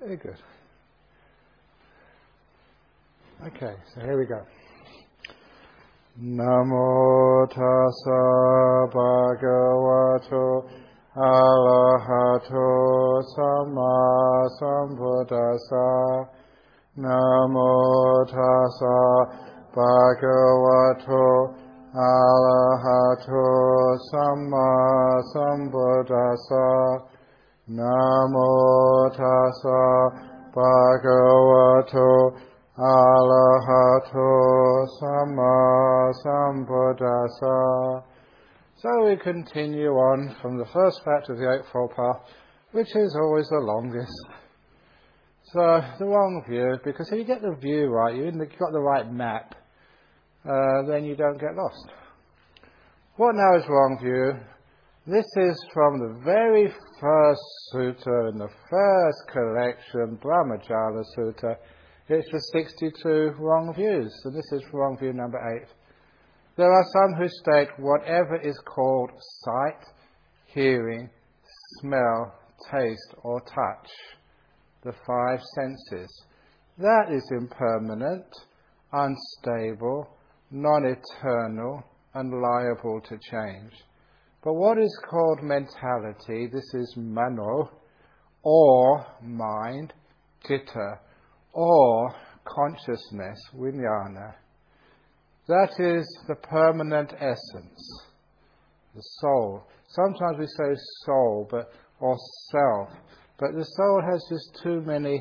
Very good. Okay, so here we go. Namo tassa bhagavato arahato samma sambuddhassa. Namo tassa bhagavato arahato samma sambuddhassa. Namo tassa bhagavato arahato samma sambuddhassa. So we continue on from the first fact of the Eightfold Path, which is always the longest. So the wrong view, because if you get the view right, you've got the right map, then you don't get lost. What now is wrong view? This is from the very first sutta in the first collection, Brahmajala Sutta. It's the 62 wrong views, so this is wrong view number 8. There are some who state whatever is called sight, hearing, smell, taste or touch, the 5 senses, that is impermanent, unstable, non-eternal and liable to change. But what is called mentality, this is mano, or mind, citta, or consciousness, vijnana. That is the permanent essence, the soul. Sometimes we say soul, or self, but the soul has just too many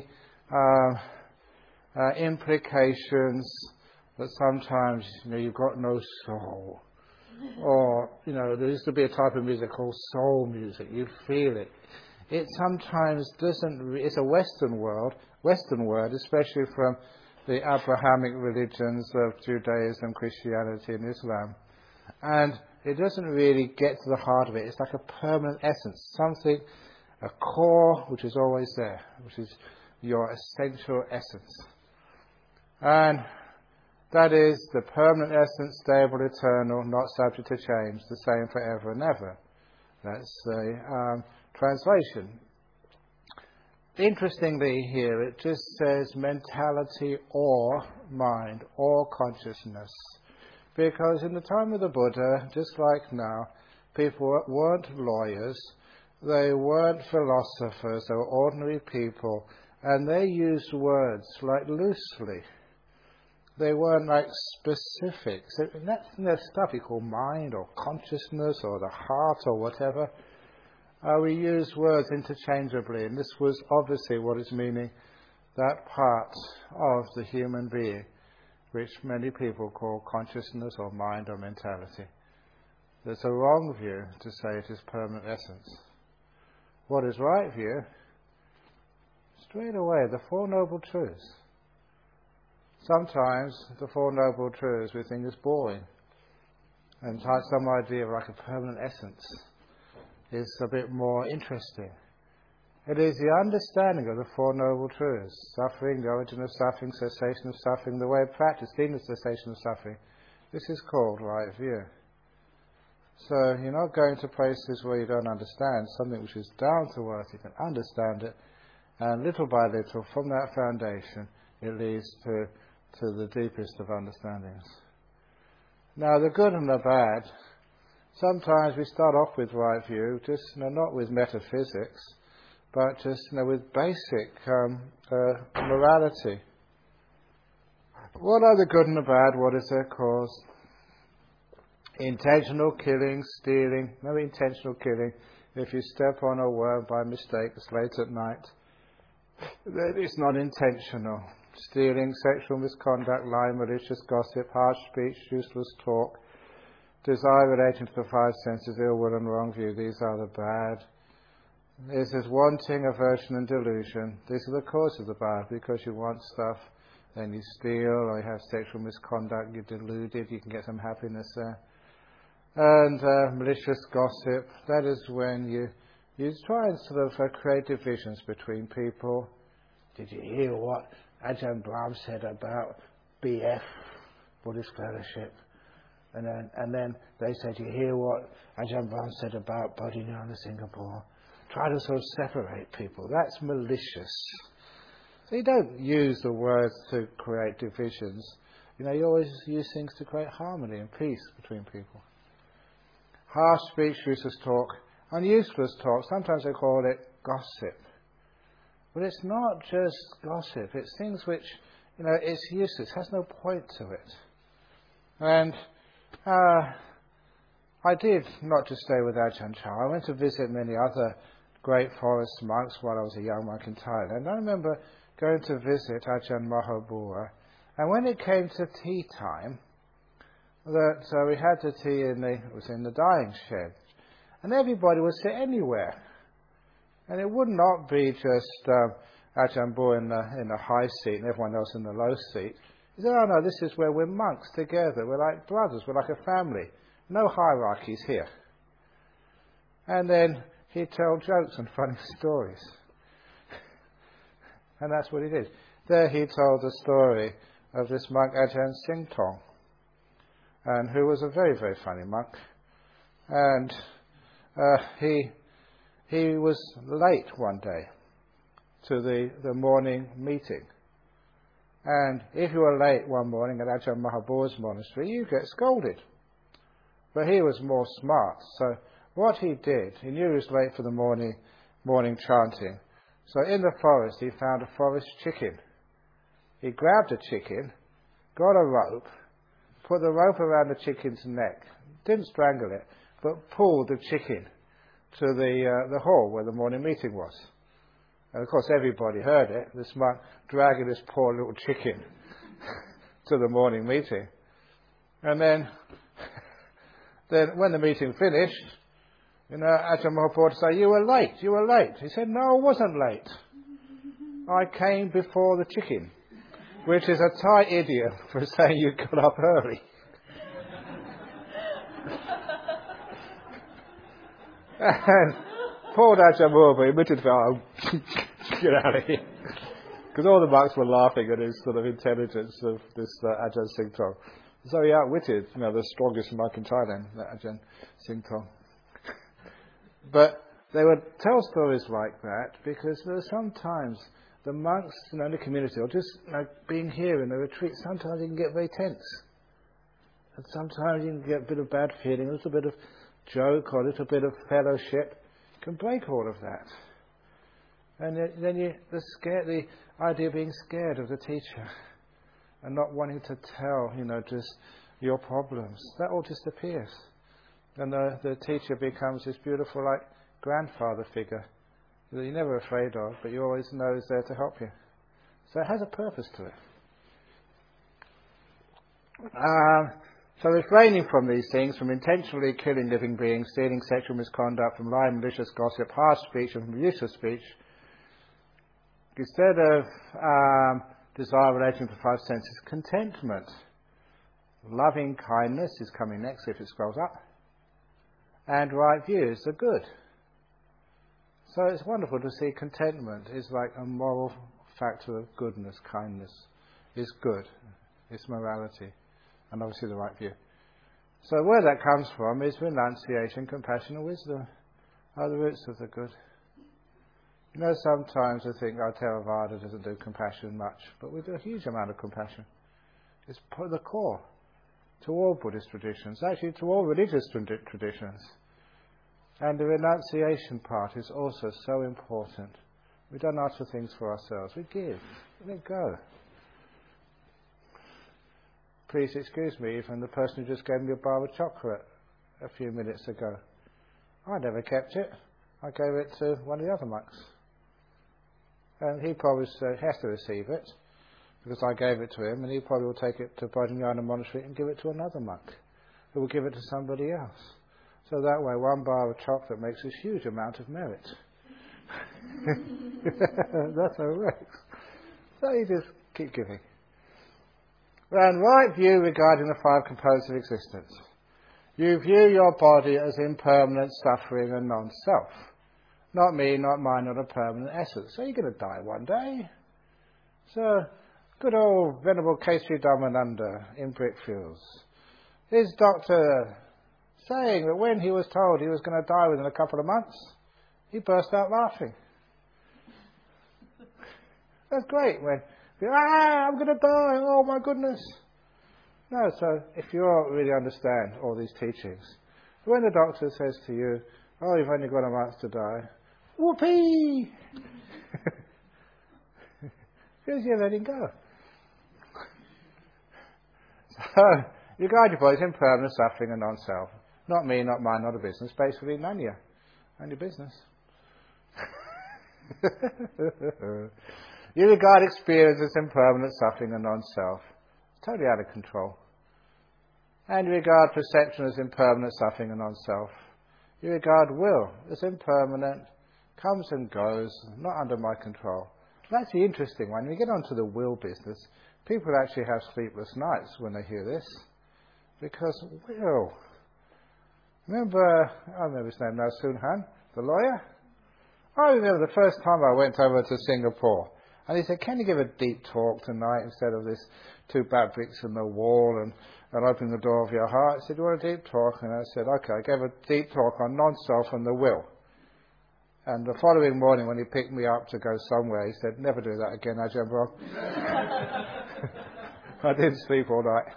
implications that sometimes you've got no soul. Or, there used to be a type of music called soul music. You feel it. It sometimes doesn't. It's a Western word, especially from the Abrahamic religions of Judaism, Christianity, and Islam. And it doesn't really get to the heart of it. It's like a permanent essence, something, a core which is always there, which is your essential essence. And that is the permanent essence, stable, eternal, not subject to change, the same forever and ever. That's the translation. Interestingly here, it just says mentality or mind or consciousness. Because in the time of the Buddha, just like now, people weren't lawyers, they weren't philosophers, they were ordinary people, and they used words like loosely. They weren't like specific. So that's the stuff you call mind or consciousness or the heart or whatever. We use words interchangeably, and this was obviously what is meaning, that part of the human being, which many people call consciousness or mind or mentality. There's a wrong view to say it is permanent essence. What is right view? Straight away, the Four Noble Truths. Sometimes the Four Noble Truths we think is boring, and some idea of like a permanent essence is a bit more interesting. It is the understanding of the Four Noble Truths: suffering, the origin of suffering, cessation of suffering, the way of practice, leading to cessation of suffering. This is called right view. So you're not going to places where you don't understand something which is down to earth. You can understand it, and little by little, from that foundation, it leads to the deepest of understandings. Now, the good and the bad. Sometimes we start off with right view, just not with metaphysics, but just with basic morality. What are the good and the bad? What is their cause? Intentional killing, stealing. No intentional killing. If you step on a worm by mistake, it's late at night, then it's not intentional. Stealing, sexual misconduct, lying, malicious gossip, harsh speech, useless talk, desire relating to the 5 senses, ill will and wrong view. These are the bad. This is wanting, aversion and delusion. These are the causes of the bad, because you want stuff, then you steal, or you have sexual misconduct, you're deluded, you can get some happiness there. And malicious gossip, that is when you try and sort of create divisions between people. Did you hear what Ajahn Brahm said about BF, Buddhist Fellowship? And then they said, you hear what Ajahn Brahm said about Bodhinyana Singapore? Try to sort of separate people. That's malicious. So you don't use the words to create divisions. You always use things to create harmony and peace between people. Harsh speech, useless talk, and useless talk, sometimes they call it gossip. But it's not just gossip, it's things which, it's useless, has no point to it. And I did not just stay with Ajahn Chah, I went to visit many other great forest monks while I was a young monk in Thailand. I remember going to visit Ajahn Mahabua, and when it came to tea time, we had the tea it was in the dyeing shed, and everybody would sit anywhere. And it would not be just Ajahn Buddha in the high seat and everyone else in the low seat. He said, oh no, this is where we're monks together. We're like brothers. We're like a family. No hierarchies here. And then he'd tell jokes and funny stories. And that's what he did. There he told the story of this monk Ajahn Singtong, and who was a very, very funny monk. And he was late one day to the morning meeting. And if you were late one morning at Ajahn Mahabua's monastery, you get scolded. But he was more smart. So what he did, he knew he was late for the morning chanting. So in the forest, he found a forest chicken. He grabbed a chicken, got a rope, put the rope around the chicken's neck, didn't strangle it, but pulled the chicken to the hall where the morning meeting was. And of course everybody heard it, this monk dragging this poor little chicken to the morning meeting. And then when the meeting finished, Ajahn Mahabua would say, you were late. He said, no, I wasn't late. I came before the chicken, which is a Thai idiom for saying you got up early. And poor Ajahn Mahabua immediately felt, get out of here. Because all the monks were laughing at his sort of intelligence of this Ajahn Singtong. So he outwitted, the strongest monk in Thailand, Ajahn Singtong. But they would tell stories like that because there are sometimes the monks in the community, or just being here in the retreat, sometimes you can get very tense. And sometimes you can get a bit of bad feeling, a little bit of joke or a little bit of fellowship can break all of that. And then the idea of being scared of the teacher and not wanting to tell, just your problems, that all disappears. And the teacher becomes this beautiful, grandfather figure that you're never afraid of, but you always know is there to help you. So it has a purpose to it. So refraining from these things, from intentionally killing living beings, stealing, sexual misconduct, from lying, malicious gossip, harsh speech, and from useless speech, instead of desire relating to the five senses, contentment. Loving kindness is coming next if it scrolls up. And right views are good. So it's wonderful to see contentment is like a moral factor of goodness, kindness is good. It's morality. And obviously the right view. So where that comes from is renunciation, compassion and wisdom are the roots of the good. Sometimes I think our Theravada doesn't do compassion much, but we do a huge amount of compassion. It's the core to all Buddhist traditions, actually to all religious traditions. And the renunciation part is also so important. We don't ask for things for ourselves. We give. Let go. Please excuse me, even the person who just gave me a bar of chocolate a few minutes ago. I never kept it. I gave it to one of the other monks. And he probably has to receive it, because I gave it to him, and he probably will take it to Bodhinyana Monastery and give it to another monk, who will give it to somebody else. So that way, one bar of chocolate makes a huge amount of merit. That's how it works. So you just keep giving. And right view regarding the five components of existence. You view your body as impermanent, suffering and non-self. Not me, not mine, not a permanent essence. So you're going to die one day. So, good old Venerable Kesri Dhammananda in Brickfields. His doctor saying that when he was told he was going to die within a couple of months, he burst out laughing. That's great when, I'm going to die, oh my goodness. No, so if you really understand all these teachings, when the doctor says to you, oh, you've only got a month to die, whoopee! Because you're letting go. So, you guide your body as impermanent, suffering and non-self. Not me, not mine, not a business. Basically, none of you. None of your business. You regard experience as impermanent, suffering and non-self. Totally out of control. And you regard perception as impermanent, suffering and non-self. You regard will as impermanent, comes and goes, not under my control. That's the interesting one. When you get onto the will business, people actually have sleepless nights when they hear this. Because will. I remember his name now, Soon Han, the lawyer. I remember the first time I went over to Singapore. And he said, can you give a deep talk tonight instead of this 2 bad bricks in the wall and opening the door of your heart? He said, you want a deep talk? And I said, okay. I gave a deep talk on non-self and the will. And the following morning when he picked me up to go somewhere, he said, never do that again, Ajahn Brahm. I didn't sleep all night.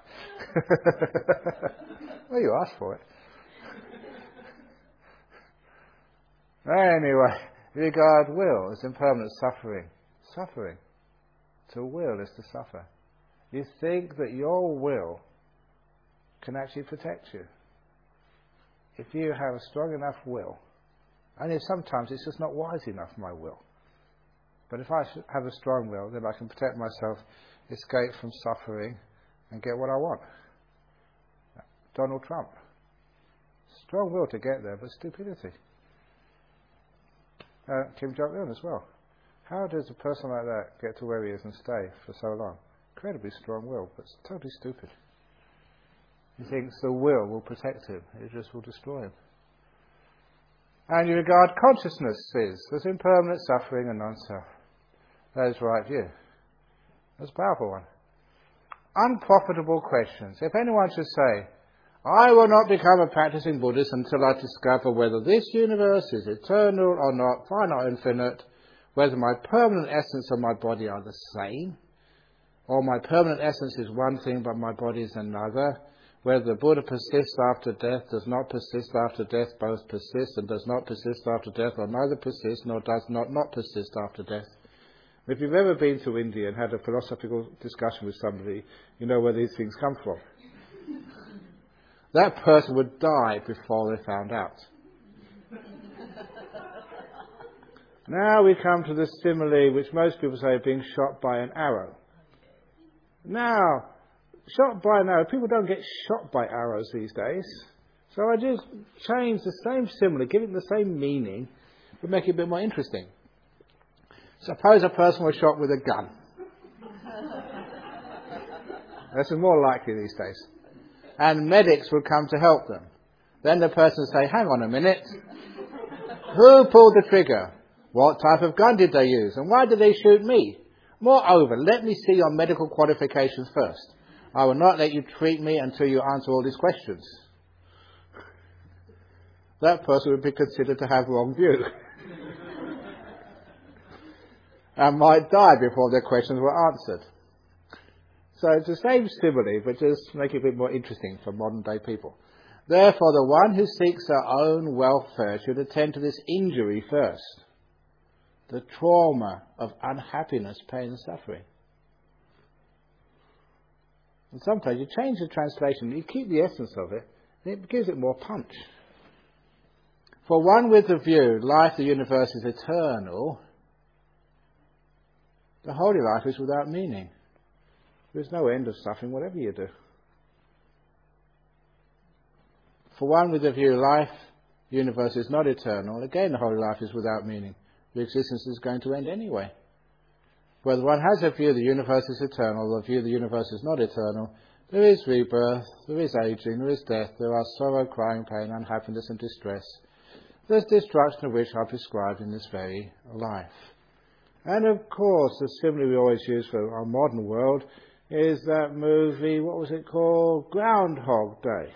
Well, you asked for it. Anyway, you regard will as impermanent suffering. Suffering. To will is to suffer. You think that your will can actually protect you. If you have a strong enough will, and sometimes it's just not wise enough, my will. But if I have a strong will, then I can protect myself, escape from suffering, and get what I want. Donald Trump. Strong will to get there, but stupidity. Kim Jong-un as well. How does a person like that get to where he is and stay for so long? Incredibly strong will, but totally stupid. He thinks the will protect him. It just will destroy him. And you regard consciousnesses as impermanent, suffering and non-self. That is the right view. That's a powerful one. Unprofitable questions. If anyone should say, I will not become a practicing Buddhist until I discover whether this universe is eternal or not, finite or infinite, whether my permanent essence and my body are the same, or my permanent essence is one thing but my body is another, whether the Buddha persists after death, does not persist after death, both persist and does not persist after death, or neither persists nor does not persist after death. If you've ever been to India and had a philosophical discussion with somebody, you know where these things come from. That person would die before they found out. Now we come to the simile which most people say being shot by an arrow. Now, shot by an arrow, people don't get shot by arrows these days. So I just change the same simile, give it the same meaning, but make it a bit more interesting. Suppose a person was shot with a gun. This is more likely these days. And medics would come to help them. Then the person would say, hang on a minute. Who pulled the trigger? What type of gun did they use? And why did they shoot me? Moreover, let me see your medical qualifications first. I will not let you treat me until you answer all these questions. That person would be considered to have wrong view. And might die before their questions were answered. So it's the same simile, but just make it a bit more interesting for modern day people. Therefore, the one who seeks their own welfare should attend to this injury first. The trauma of unhappiness, pain and suffering. And sometimes you change the translation, you keep the essence of it, and it gives it more punch. For one with the view, life, the universe is eternal, the holy life is without meaning. There's no end of suffering, whatever you do. For one with the view, life, the universe is not eternal, again the holy life is without meaning. The existence is going to end anyway. Whether one has a view the universe is eternal, or the view the universe is not eternal, there is rebirth, there is aging, there is death, there are sorrow, crying, pain, unhappiness and distress. There's destruction of which are prescribed in this very life. And of course, the simile we always use for our modern world is that movie, what was it called? Groundhog Day.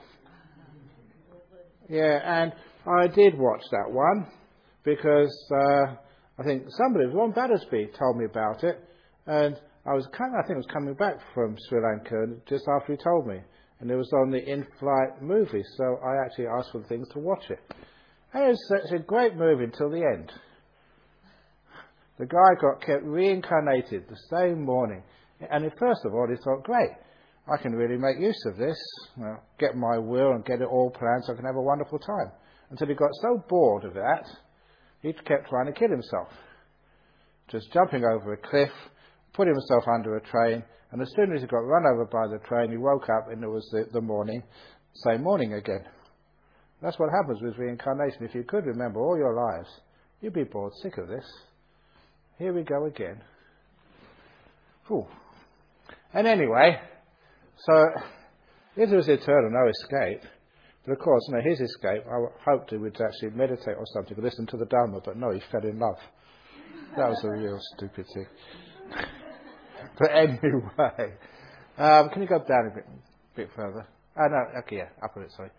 Yeah, and I did watch that one because I think somebody, Ron Battersby, told me about it. And I think I was coming back from Sri Lanka just after he told me. And it was on the in-flight movie, so I actually asked for the things to watch it. And it was such a great movie until the end. The guy kept reincarnated the same morning. And first of all, he thought, great, I can really make use of this. Get my will and get it all planned so I can have a wonderful time. Until he got so bored of that, he kept trying to kill himself. Just jumping over a cliff, put himself under a train, and as soon as he got run over by the train, he woke up and it was the morning, same morning again. That's what happens with reincarnation. If you could remember all your lives, you'd be bored sick of this. Here we go again. Whew. And anyway, so if there was eternal, no escape. But of course, his escape, I hoped he would actually meditate or something, listen to the Dharma, but no, he fell in love. That was a real stupid thing. But anyway, can you go down a bit further? No, okay, yeah, up a bit, sorry.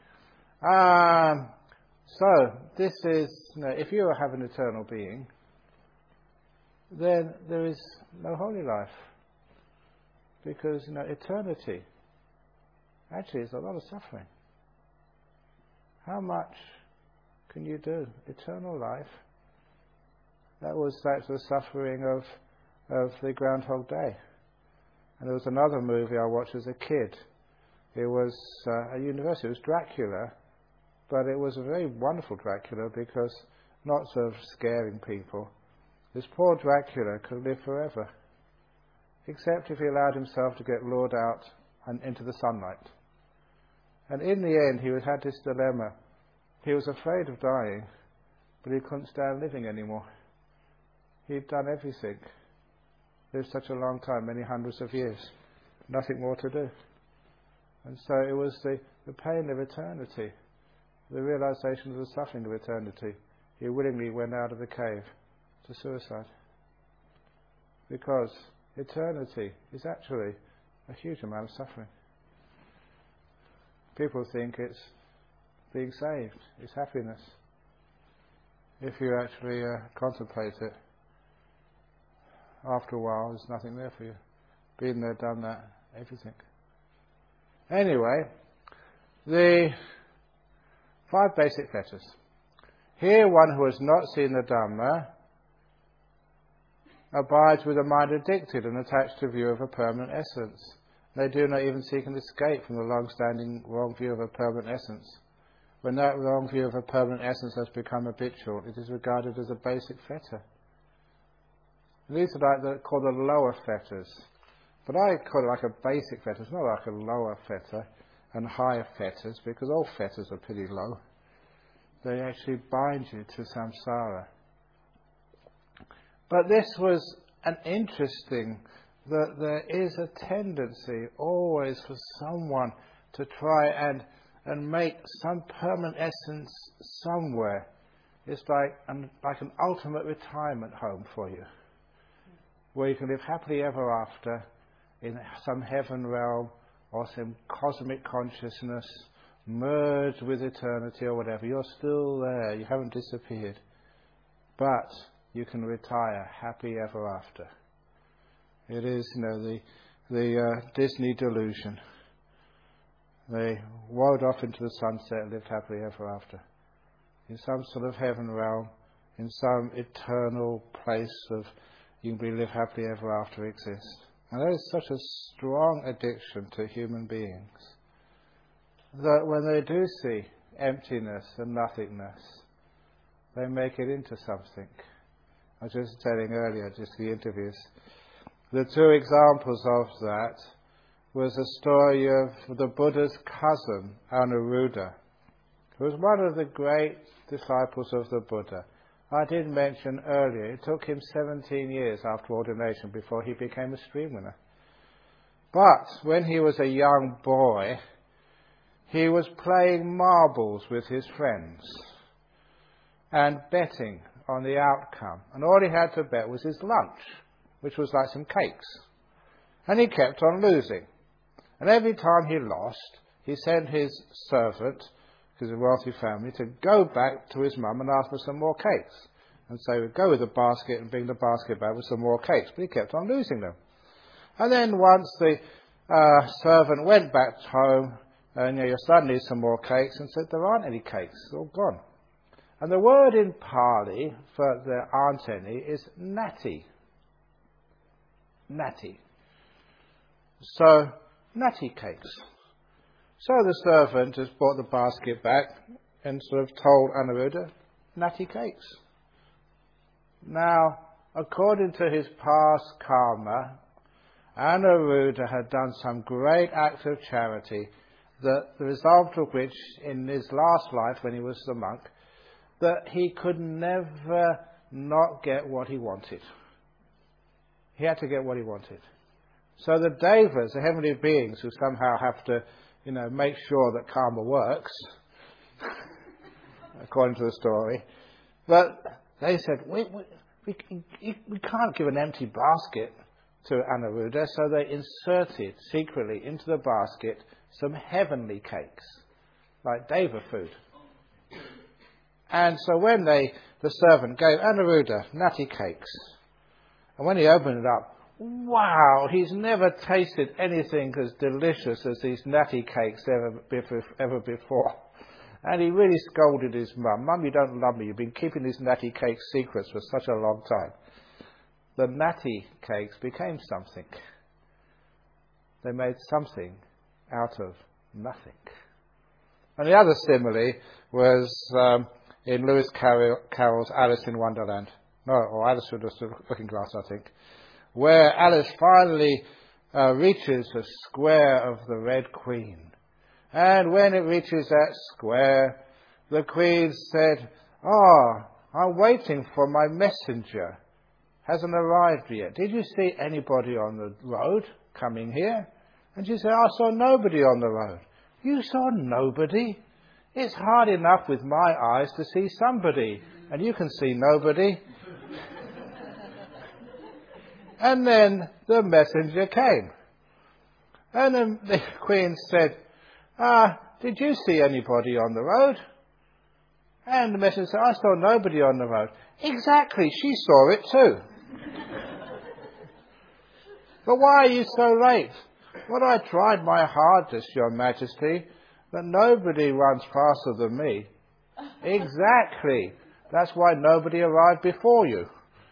So, this is, if you have an eternal being, then there is no holy life. Because, eternity actually is a lot of suffering. How much can you do? Eternal life, that was the suffering of the Groundhog Day. And there was another movie I watched as a kid. It was a university. It was Dracula, but it was a very wonderful Dracula because not sort of scaring people. This poor Dracula could live forever, except if he allowed himself to get lured out and into the sunlight. And in the end, he had this dilemma. He was afraid of dying, but he couldn't stand living anymore. He'd done everything. Lived such a long time, many hundreds of years. Nothing more to do. And so it was the pain of eternity, the realization of the suffering of eternity. He willingly went out of the cave to suicide. Because eternity is actually a huge amount of suffering. People think it's being saved, it's happiness. If you actually contemplate it, after a while there's nothing there for you. Been there, done that, everything. Anyway, the 5 basic fetters. Here one who has not seen the Dhamma abides with a mind addicted and attached to view of a permanent essence. They do not even seek an escape from the long-standing wrong view of a permanent essence. When that wrong view of a permanent essence has become habitual, it is regarded as a basic fetter. These are called the lower fetters. But I call it like a basic fetter. It's not like a lower fetter and higher fetters, because all fetters are pretty low. They actually bind you to samsara. But this was an interesting, that there is a tendency always for someone to try and make some permanent essence somewhere. It's like an ultimate retirement home for you, where you can live happily ever after in some heaven realm or some cosmic consciousness, merged with eternity or whatever. You're still there, you haven't disappeared. But you can retire happy ever after. It is, the Disney delusion. They rode off into the sunset and lived happily ever after. In some sort of heaven realm, in some eternal place of you can live happily ever after exists. And there is such a strong addiction to human beings that when they do see emptiness and nothingness, they make it into something. I was just telling earlier, just the interviews, the 2 examples of that was a story of the Buddha's cousin, Anuruddha, who was one of the great disciples of the Buddha. I did mention earlier, it took him 17 years after ordination before he became a stream winner. But when he was a young boy, he was playing marbles with his friends and betting on the outcome. And all he had to bet was his lunch, which was like some cakes. And he kept on losing. And every time he lost, he sent his servant, because of a wealthy family, to go back to his mum and ask for some more cakes. And so he would go with the basket and bring the basket back with some more cakes. But he kept on losing them. And then once the servant went back home, and your son needs some more cakes, and said, there aren't any cakes, they're all gone. And the word in Pali for there aren't any is natty. Natty. So, natty cakes. So the servant has brought the basket back and sort of told Anuruddha, natty cakes. Now, according to his past karma, Anuruddha had done some great acts of charity, that the result of which, in his last life when he was the monk, that he could never not get what he wanted. He had to get what he wanted. So the devas, the heavenly beings who somehow have to, make sure that karma works, according to the story, but they said, we can't give an empty basket to Anuruddha, so they inserted secretly into the basket some heavenly cakes, like deva food. And so when the servant gave Anuruddha natty cakes, and when he opened it up, wow, he's never tasted anything as delicious as these natty cakes ever before. And he really scolded his mum. Mum, you don't love me. You've been keeping these natty cakes secrets for such a long time. The natty cakes became something. They made something out of nothing. And the other simile was in Lewis Carroll's Alice in Wonderland. No, or Alice with the Looking Glass, I think. Where Alice finally reaches the square of the Red Queen. And when it reaches that square, the Queen said, I'm waiting for my messenger. Hasn't arrived yet. Did you see anybody on the road coming here? And she said, I saw nobody on the road. You saw nobody? It's hard enough with my eyes to see somebody, and you can see nobody. And then the messenger came. And then the Queen said, did you see anybody on the road? And the messenger said, I saw nobody on the road. Exactly, she saw it too. But why are you so late? Well, I tried my hardest, Your Majesty, but nobody runs faster than me. Exactly. That's why nobody arrived before you.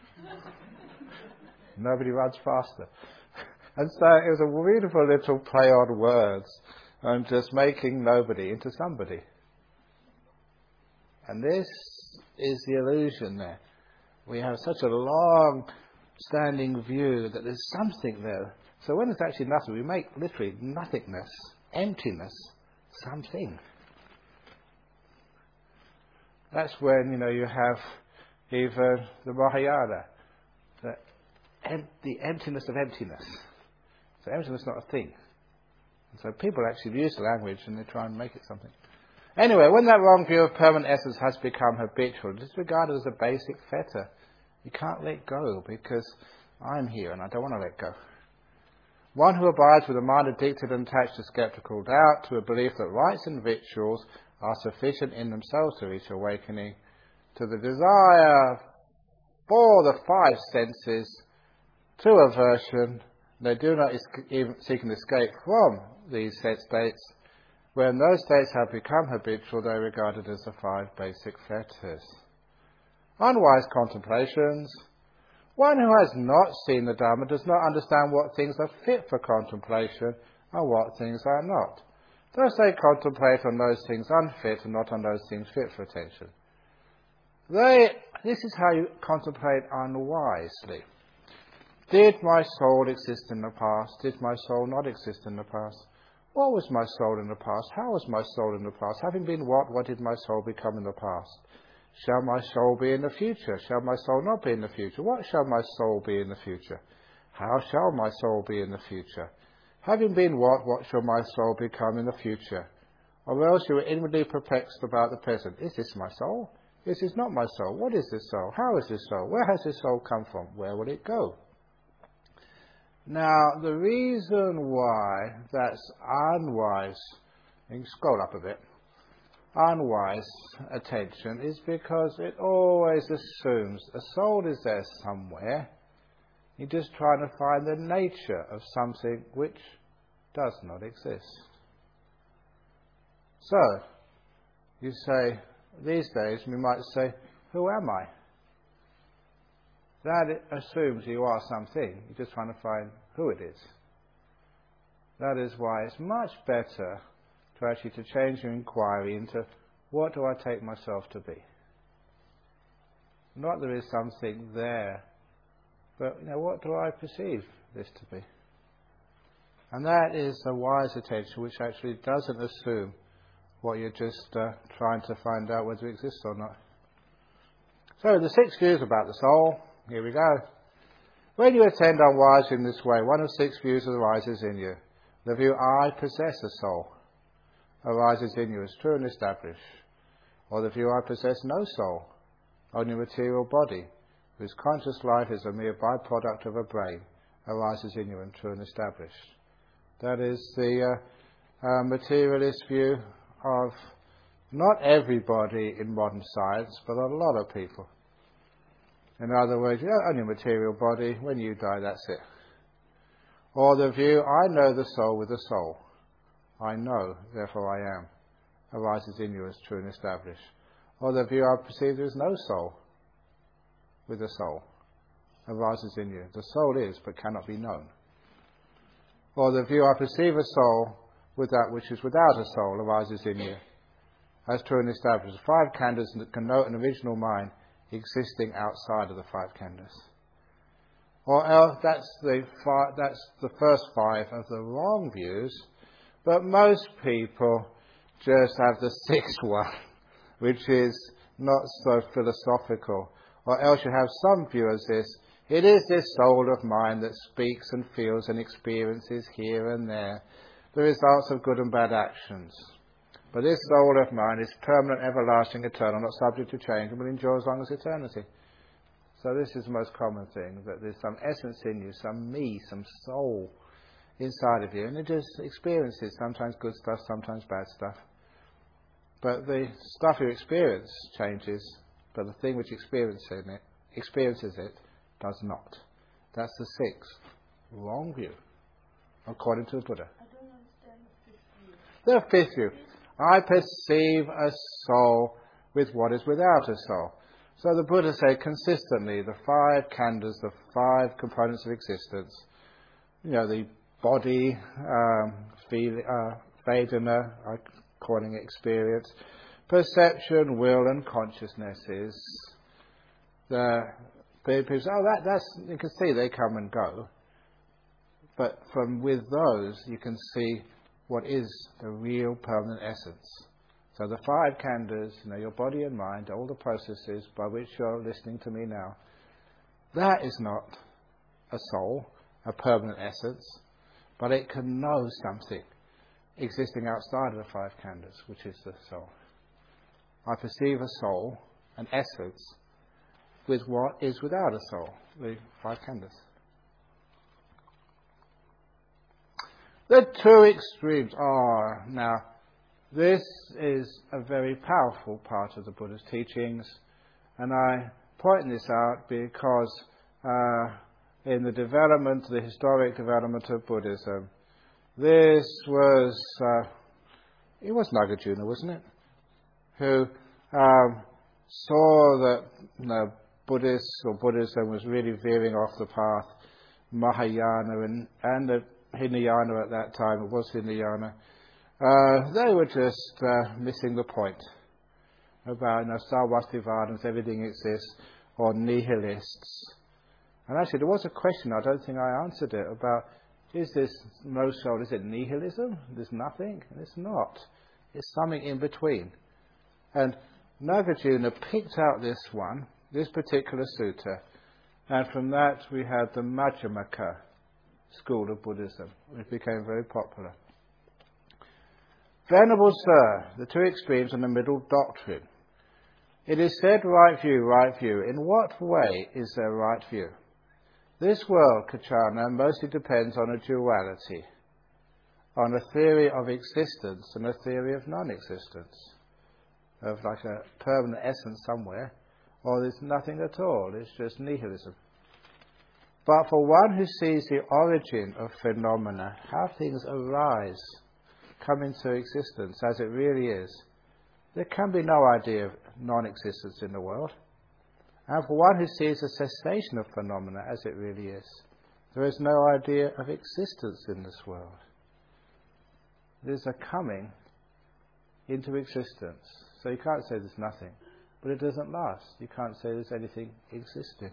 Nobody runs faster. And so it was a beautiful little play on words and just making nobody into somebody. And this is the illusion there. We have such a long-standing view that there's something there. So when it's actually nothing, we make literally nothingness, emptiness, something. That's when, you have even the Mahayana, the emptiness of emptiness. So emptiness is not a thing. And so people actually use the language and they try and make it something. Anyway, when that wrong view of permanent essence has become habitual, it's regarded as a basic fetter. You can't let go because I'm here and I don't want to let go. One who abides with a mind addicted and attached to sceptical doubt, to a belief that rites and rituals are sufficient in themselves to reach awakening, to the desire for the five senses, to aversion, they do not even seek an escape from these set states. When those states have become habitual, they are regarded as the five basic fetters. Unwise contemplations. One who has not seen the Dharma does not understand what things are fit for contemplation and what things are not. Thus they contemplate on those things unfit and not on those things fit for attention. This is how you contemplate unwisely. Did my soul exist in the past? Did my soul not exist in the past? What was my soul in the past? How was my soul in the past? Having been what did my soul become in the past? Shall my soul be in the future? Shall my soul not be in the future? What shall my soul be in the future? How shall my soul be in the future? Having been what shall my soul become in the future? Or else you are inwardly perplexed about the present. Is this my soul? Is this not my soul? What is this soul? How is this soul? Where has this soul come from? Where will it go? Now, the reason why that's unwise, you can scroll up a bit, unwise attention is because it always assumes a soul is there somewhere. You're just trying to find the nature of something which does not exist. So, you say, these days we might say, who am I? That assumes you are something. You're just trying to find who it is. That is why it's much better to actually to change your inquiry into what do I take myself to be? Not there is something there, but what do I perceive this to be? And that is a wise attention which actually doesn't assume what you're just trying to find out whether it exists or not. So the 6 views about the soul, here we go. When you attend unwisely in this way, one of 6 views arises in you. The view, I possess a soul, arises in you as true and established. Or the view, I possess no soul, only a material body, whose conscious life is a mere byproduct of a brain, arises in you and true and established. That is the materialist view of not everybody in modern science, but a lot of people. In other words, only a material body, when you die, that's it. Or the view, I know the soul with the soul. I know, therefore I am, arises in you as true and established. Or the view, I perceive there is no soul with the soul, arises in you. The soul is, but cannot be known. Or the view, I perceive a soul with that which is without a soul, arises in you, as true and established. 5 khandhas that connote an original mind existing outside of the 5 khandhas. Or else that's the first 5 of the wrong views, but most people just have the 6th one, which is not so philosophical. Or else you have some view as this, it is this soul of mine that speaks and feels and experiences here and there the results of good and bad actions. But this soul of mine is permanent, everlasting, eternal, not subject to change, and will endure as long as eternity. So this is the most common thing, that there's some essence in you, some me, some soul inside of you, and it just experiences sometimes good stuff, sometimes bad stuff. But the stuff you experience changes, but the thing which experiences it does not. That's the 6th wrong view, according to the Buddha. I don't understand the 5th view. The 5th view. I perceive a soul with what is without a soul. So the Buddha said consistently, the 5 khandhas, the 5 components of existence, the body, Vedana, according to experience, perception, will and consciousness is the people say, that's, you can see they come and go. But from with those, you can see what is the real permanent essence. So the 5 khandhas, your body and mind, all the processes by which you're listening to me now, that is not a soul, a permanent essence, but it can know something existing outside of the 5 khandhas, which is the soul. I perceive a soul, an essence, with what is without a soul, the 5 khandhas. The 2 extremes are, now, this is a very powerful part of the Buddha's teachings, and I point this out because in the historic development of Buddhism, this was, it was Nagarjuna, wasn't it? Who saw that Buddhism was really veering off the path, Mahayana and the Hinayana at that time, it was Hinayana, they were just missing the point about Sarvastivadins, everything exists, or nihilists. And actually there was a question, I don't think I answered it, about is this no soul, is it nihilism? There's nothing? And it's not. It's something in between. And Nagarjuna picked out this particular sutta, and from that we had the Madhyamaka school of Buddhism, which became very popular. Venerable Sir, the 2 extremes and the middle doctrine. It is said, right view, right view. In what way is there right view? This world, Kachana, mostly depends on a duality, on a theory of existence and a theory of non-existence, of like a permanent essence somewhere, or there's nothing at all, it's just nihilism. But for one who sees the origin of phenomena, how things arise, come into existence as it really is, there can be no idea of non-existence in the world. And for one who sees the cessation of phenomena as it really is, there is no idea of existence in this world. There's a coming into existence. So you can't say there's nothing, but it doesn't last. You can't say there's anything existing.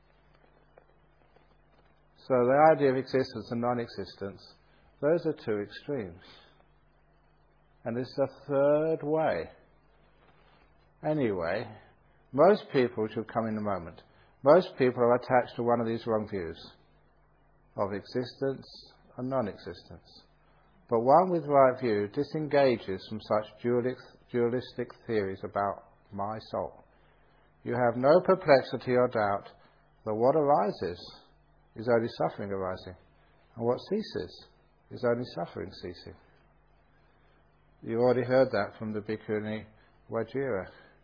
So the idea of existence and non-existence, those are two extremes. And there's a third way. Anyway, most people, which will come in a moment, most people are attached to one of these wrong views of existence and non-existence. But one with right view disengages from such dualistic theories about my soul. You have no perplexity or doubt that what arises is only suffering arising, and what ceases is only suffering ceasing. You already heard that from the Bhikkhuni Vajira.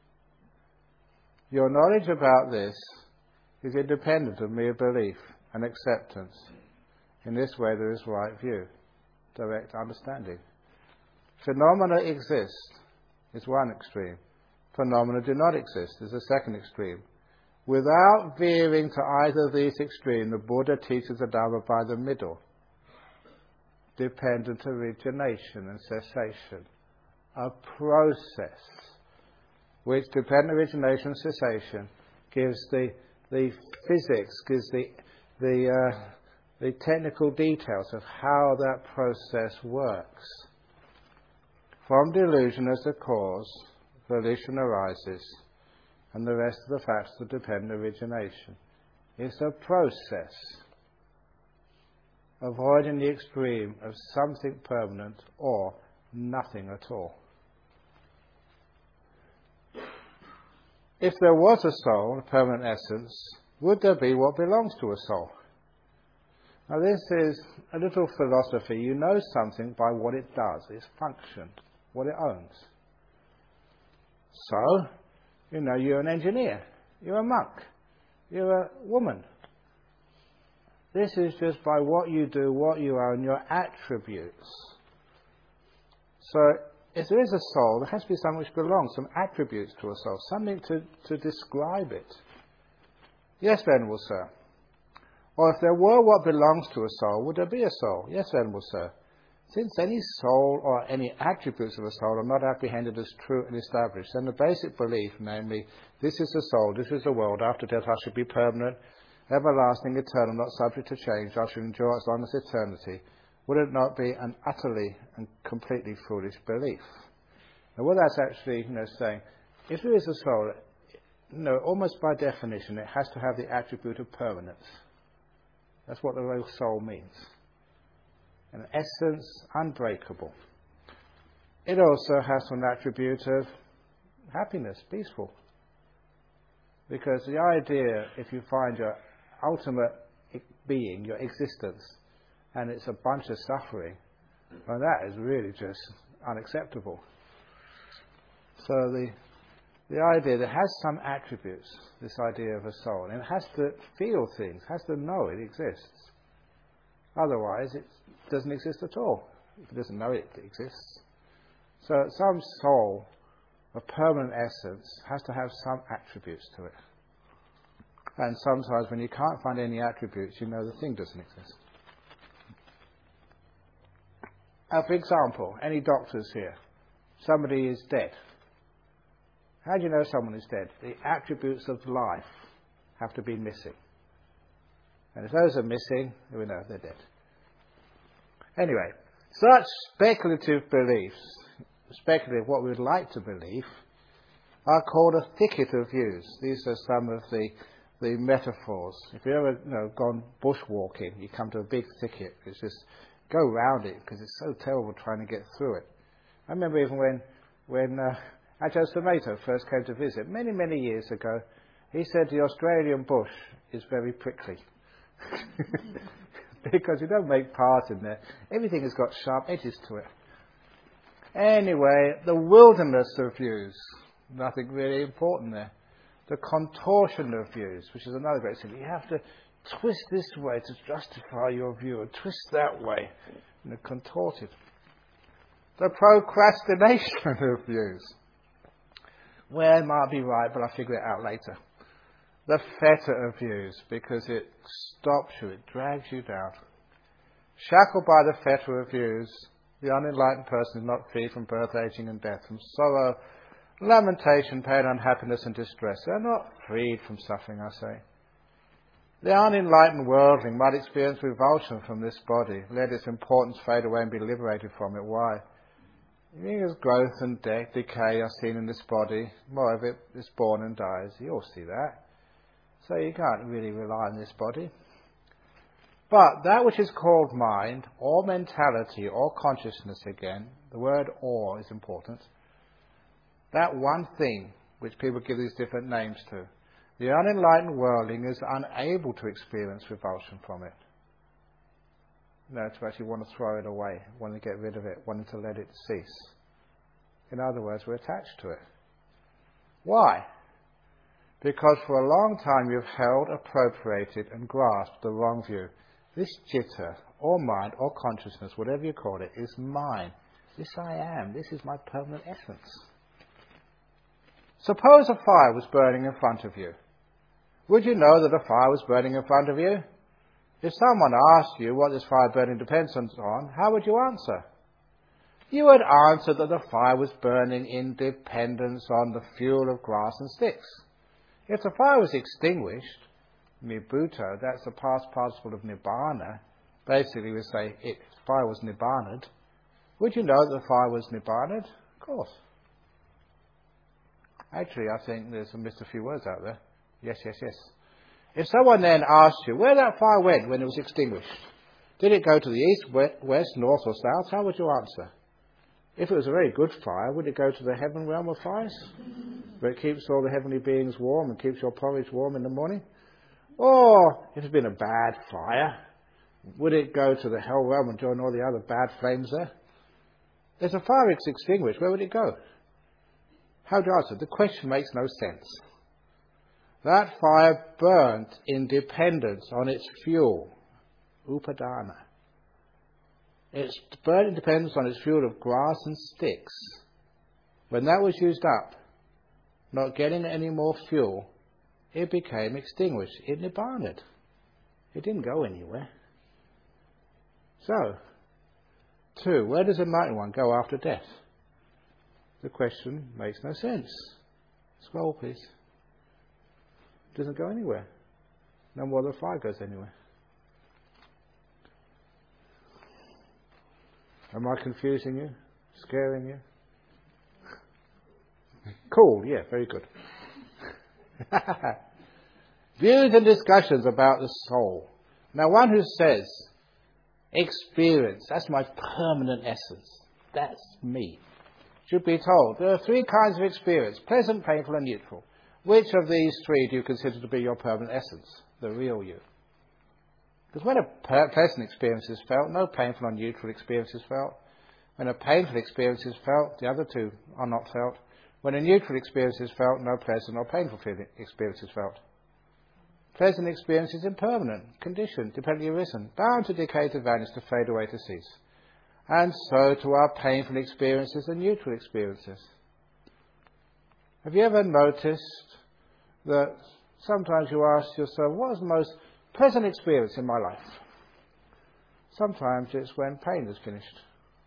Your knowledge about this is independent of mere belief and acceptance. In this way there is right view, direct understanding. Phenomena exist is one extreme. Phenomena do not exist is the second extreme. Without veering to either of these extremes, the Buddha teaches the Dhamma by the middle. Dependent origination and cessation. A process which dependent origination and cessation gives the physics, gives the technical details of how that process works. From delusion as a cause, volition arises, and the rest of the facts of dependent origination. It's a process, avoiding the extreme of something permanent or nothing at all. If there was a soul, a permanent essence, would there be what belongs to a soul? Now this is a little philosophy. You know something by what it does, its function, what it owns. So, you're an engineer, you're a monk, you're a woman. This is just by what you do, what you own, your attributes. So, if there is a soul, there has to be something which belongs, some attributes to a soul, something to describe it. Yes, Venerable Sir. Or if there were what belongs to a soul, would there be a soul? Yes, Venerable Sir. Since any soul or any attributes of a soul are not apprehended as true and established, then the basic belief, namely, this is the soul, this is the world, after death I should be permanent, everlasting, eternal, not subject to change, I should endure as long as eternity, would it not be an utterly and completely foolish belief? Now what that's actually saying, if there is a soul, almost by definition it has to have the attribute of permanence. That's what the real soul means. An essence unbreakable. It also has an attribute of happiness, peaceful. Because the idea, if you find your ultimate being, your existence, and it's a bunch of suffering, well, that is really just unacceptable. So the idea that has some attributes, this idea of a soul, and it has to feel things, has to know it exists. Otherwise, it doesn't exist at all. If it doesn't know it exists. So some soul, a permanent essence, has to have some attributes to it. And sometimes when you can't find any attributes, you know the thing doesn't exist. For example, any doctors here? Somebody is dead. How do you know someone is dead? The attributes of life have to be missing. And if those are missing, we know they're dead. Anyway, such speculative beliefs, speculative what we would like to believe, are called a thicket of views. These are some of the metaphors. If you've ever gone bushwalking, you come to a big thicket. It's just go round it because it's so terrible trying to get through it. I remember even when Ajahn Sumedho first came to visit, many, many years ago, he said the Australian bush is very prickly. Because you don't make paths in there. Everything has got sharp edges to it. Anyway, the wilderness of views, nothing really important there. The contortion of views, which is another great thing. You have to twist this way to justify your view, and twist that way, contorted. The procrastination of views. Well, it might be right, but I'll figure it out later. The fetter of views, because it stops you, it drags you down. Shackled by the fetter of views, the unenlightened person is not free from birth, aging and death, from sorrow, lamentation, pain, unhappiness and distress. They are not freed from suffering, I say. The unenlightened worldling might experience revulsion from this body, let its importance fade away and be liberated from it. Why? As growth and decay are seen in this body, more of it is born and dies. You all see that. So you can't really rely on this body. But that which is called mind, or mentality, or consciousness again, the word or is important. That one thing which people give these different names to, the unenlightened worldling is unable to experience revulsion from it. No, to actually want to throw it away, wanting to get rid of it, wanting to let it cease. In other words, we're attached to it. Why? Because for a long time you've held, appropriated and grasped the wrong view. This jitta, or mind, or consciousness, whatever you call it, is mine. This I am. This is my permanent essence. Suppose a fire was burning in front of you. Would you know that a fire was burning in front of you? If someone asked you what this fire burning depends on, how would you answer? You would answer that the fire was burning in dependence on the fuel of grass and sticks. If the fire was extinguished, Nibbuto, that's the past participle of Nibbana. Basically, we say the fire was Nibbaned. Would you know that the fire was Nibbaned? Of course. Actually, I think there's missed a few words out there. Yes, yes, yes. If someone then asked you where that fire went when it was extinguished, did it go to the east, west, north or south? How would you answer? If it was a very good fire, would it go to the heaven realm of fires, where it keeps all the heavenly beings warm and keeps your porridge warm in the morning? Or, if it's been a bad fire, would it go to the hell realm and join all the other bad flames there? If a fire is extinguished, where would it go? How do you answer? The question makes no sense. That fire burnt in dependence on its fuel, upadana. It's burnt in dependence on its fuel of grass and sticks. When that was used up, not getting any more fuel, it became extinguished. It nibbaned. It didn't go anywhere. So, 2. Where does the enlightened one go after death? The question makes no sense. Scroll, please. It doesn't go anywhere. No more than the fire goes anywhere. Am I confusing you? Scaring you? Cool, yeah, very good. Views and discussions about the soul. Now, one who says, experience, that's my permanent essence, that's me, should be told, there are 3 kinds of experience, pleasant, painful and neutral. Which of these 3 do you consider to be your permanent essence, the real you? Because when a pleasant experience is felt, no painful or neutral experience is felt. When a painful experience is felt, the other 2 are not felt. When a neutral experience is felt, no pleasant or painful experience is felt. Pleasant experience is impermanent, conditioned, dependently arisen, bound to decay, to vanish, to fade away, to cease. And so to our painful experiences and neutral experiences. Have you ever noticed that sometimes you ask yourself, what was the most pleasant experience in my life? Sometimes it's when pain is finished.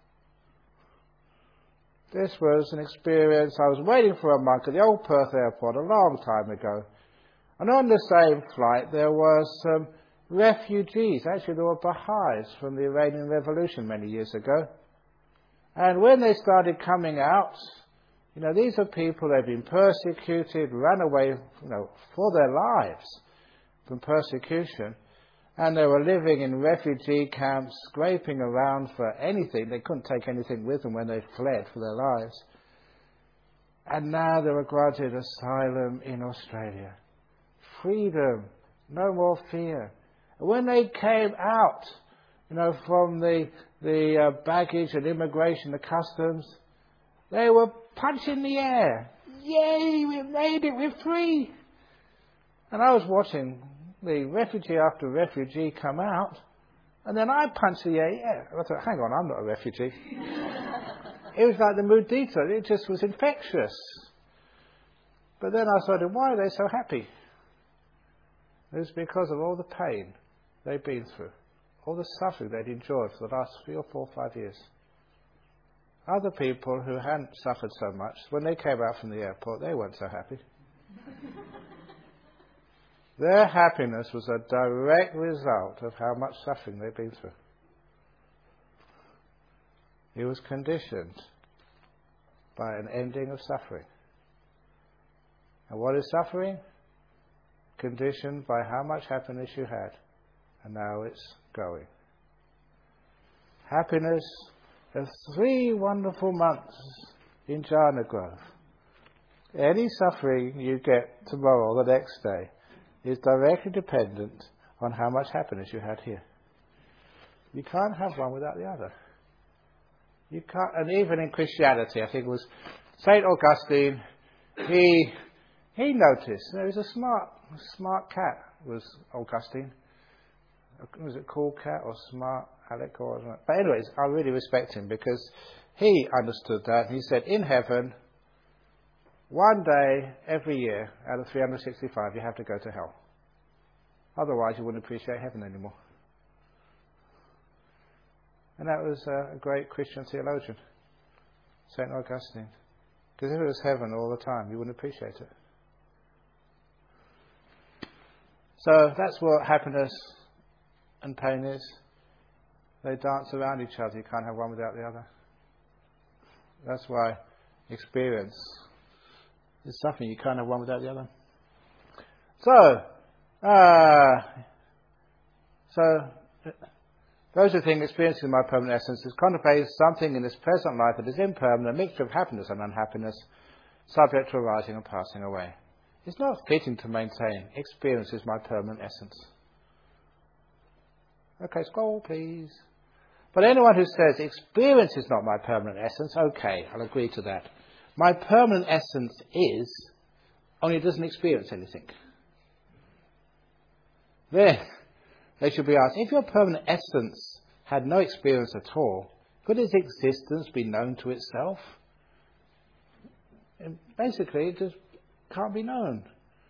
This was an experience. I was waiting for a monk at the old Perth airport a long time ago. And on the same flight there were some refugees. Actually, there were Baha'is from the Iranian Revolution many years ago. And when they started coming out, these are people, they've been persecuted, ran away, for their lives from persecution. And they were living in refugee camps, scraping around for anything. They couldn't take anything with them when they fled for their lives. And now they were granted asylum in Australia. Freedom, no more fear. And when they came out, from the baggage and immigration, the customs, they were punching the air. Yay, we made it, we're free. And I was watching, the refugee after refugee come out, and then I punch the air. I thought, hang on, I'm not a refugee. It was like the mudita. It just was infectious. But then I thought, why are they so happy? It was because of all the pain they'd been through, all the suffering they'd endured for the last 3 or 4 or 5 years. Other people who hadn't suffered so much, when they came out from the airport, they weren't so happy. Their happiness was a direct result of how much suffering they'd been through. It was conditioned by an ending of suffering. And what is suffering? Conditioned by how much happiness you had, and now it's going. Happiness of 3 wonderful months in Jhana Grove. Any suffering you get tomorrow or the next day is directly dependent on how much happiness you had here. You can't have one without the other. You can't, and even in Christianity, I think it was St. Augustine, he noticed there was a smart cat, was Augustine. Was it cool cat or smart Alec or something? But anyways, I really respect him because he understood that. He said, in heaven, one day every year out of 365 you have to go to hell. Otherwise you wouldn't appreciate heaven anymore. And that was a great Christian theologian, St. Augustine. Because if it was heaven all the time, you wouldn't appreciate it. So that's what happiness and pain is. They dance around each other. You can't have one without the other. That's why experience is suffering. You can't have one without the other. So those who think experiencing my permanent essence is contemplating something in this present life that is impermanent, a mixture of happiness and unhappiness, subject to arising and passing away. It's not fitting to maintain experience is my permanent essence. Okay, scroll please. But anyone who says experience is not my permanent essence, okay, I'll agree to that. My permanent essence is, only it doesn't experience anything. Then they should be asked, if your permanent essence had no experience at all, could its existence be known to itself? And basically, it just can't be known.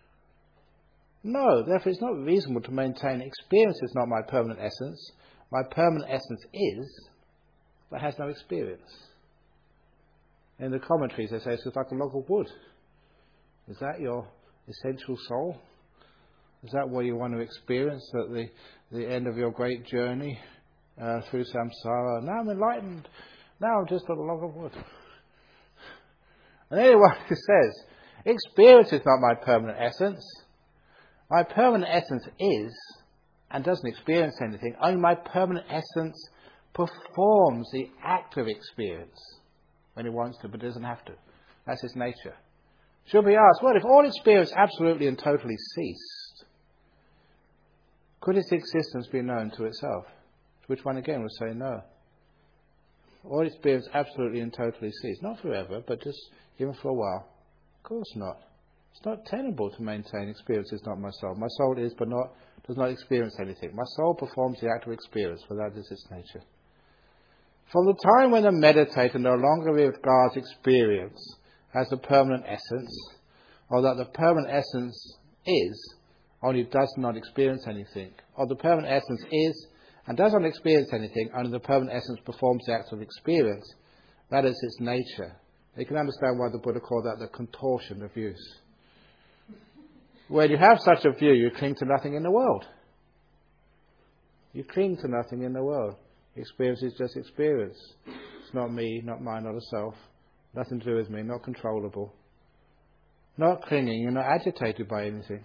No, therefore it's not reasonable to maintain experience is not my permanent essence. My permanent essence is, but has no experience. In the commentaries they say it's just like a log of wood. Is that your essential soul? Is that what you want to experience at the end of your great journey through samsara? Now I'm enlightened. Now I'm just a log of wood. And anyone who says, experience is not my permanent essence, my permanent essence is, and doesn't experience anything, only my permanent essence performs the act of experience when it wants to, but doesn't have to. That's its nature. Should be asked, well, if all experience absolutely and totally ceased, could its existence be known to itself? To which one again would say no. All experience absolutely and totally ceased. Not forever, but just even for a while. Of course not. It's not tenable to maintain experience is not my soul. My soul is, but does not experience anything. My soul performs the act of experience, for that is its nature. From the time when the meditator no longer regards experience as the permanent essence, or that the permanent essence is, only does not experience anything, or the permanent essence is and does not experience anything, only the permanent essence performs the act of experience, that is its nature. You can understand why the Buddha called that the contortion of use. When you have such a view, you cling to nothing in the world. You cling to nothing in the world. Experience is just experience. It's not me, not mine, not a self. Nothing to do with me, not controllable. Not clinging, you're not agitated by anything.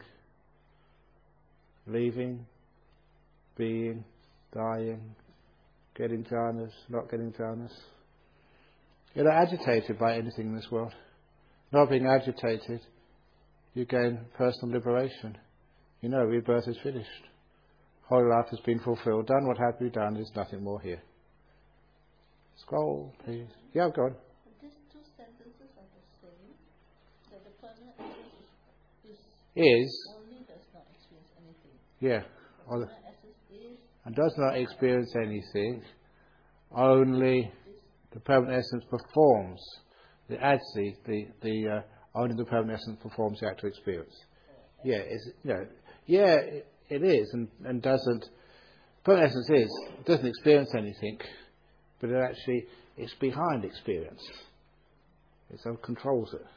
Leaving, being, dying, getting jhanas, not getting jhanas. You're not agitated by anything in this world. Not being agitated, you gain personal liberation. You know, rebirth is finished. Whole life has been fulfilled. Done what had to be done. There's nothing more here. Scroll, please. Yeah, go on. These two sentences are the same. That the permanent essence is only does not experience anything. Yeah. Permanent essence is. And does not experience anything. Only the permanent essence performs. Only the permanent essence performs the actual experience. Yeah, it is, and doesn't. Permanent essence it doesn't experience anything, but it's behind experience. It sort of controls it.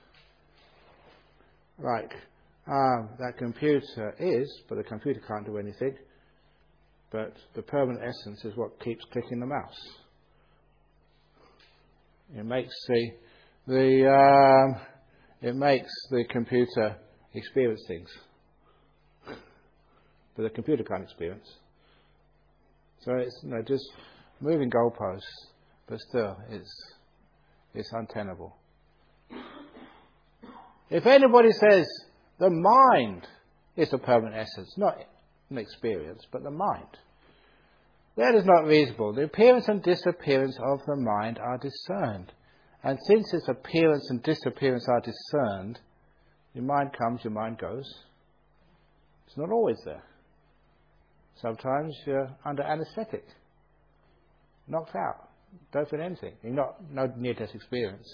Like that computer is, but the computer can't do anything. But the permanent essence is what keeps clicking the mouse. It makes the computer experience things, but the computer can't experience. So it's just moving goalposts, but still it's untenable. If anybody says the mind is a permanent essence, not an experience, but the mind, that is not reasonable. The appearance and disappearance of the mind are discerned. And since its appearance and disappearance are discerned, your mind comes, your mind goes. It's not always there. Sometimes you're under anaesthetic, knocked out, don't feel anything. You're no near-death experience.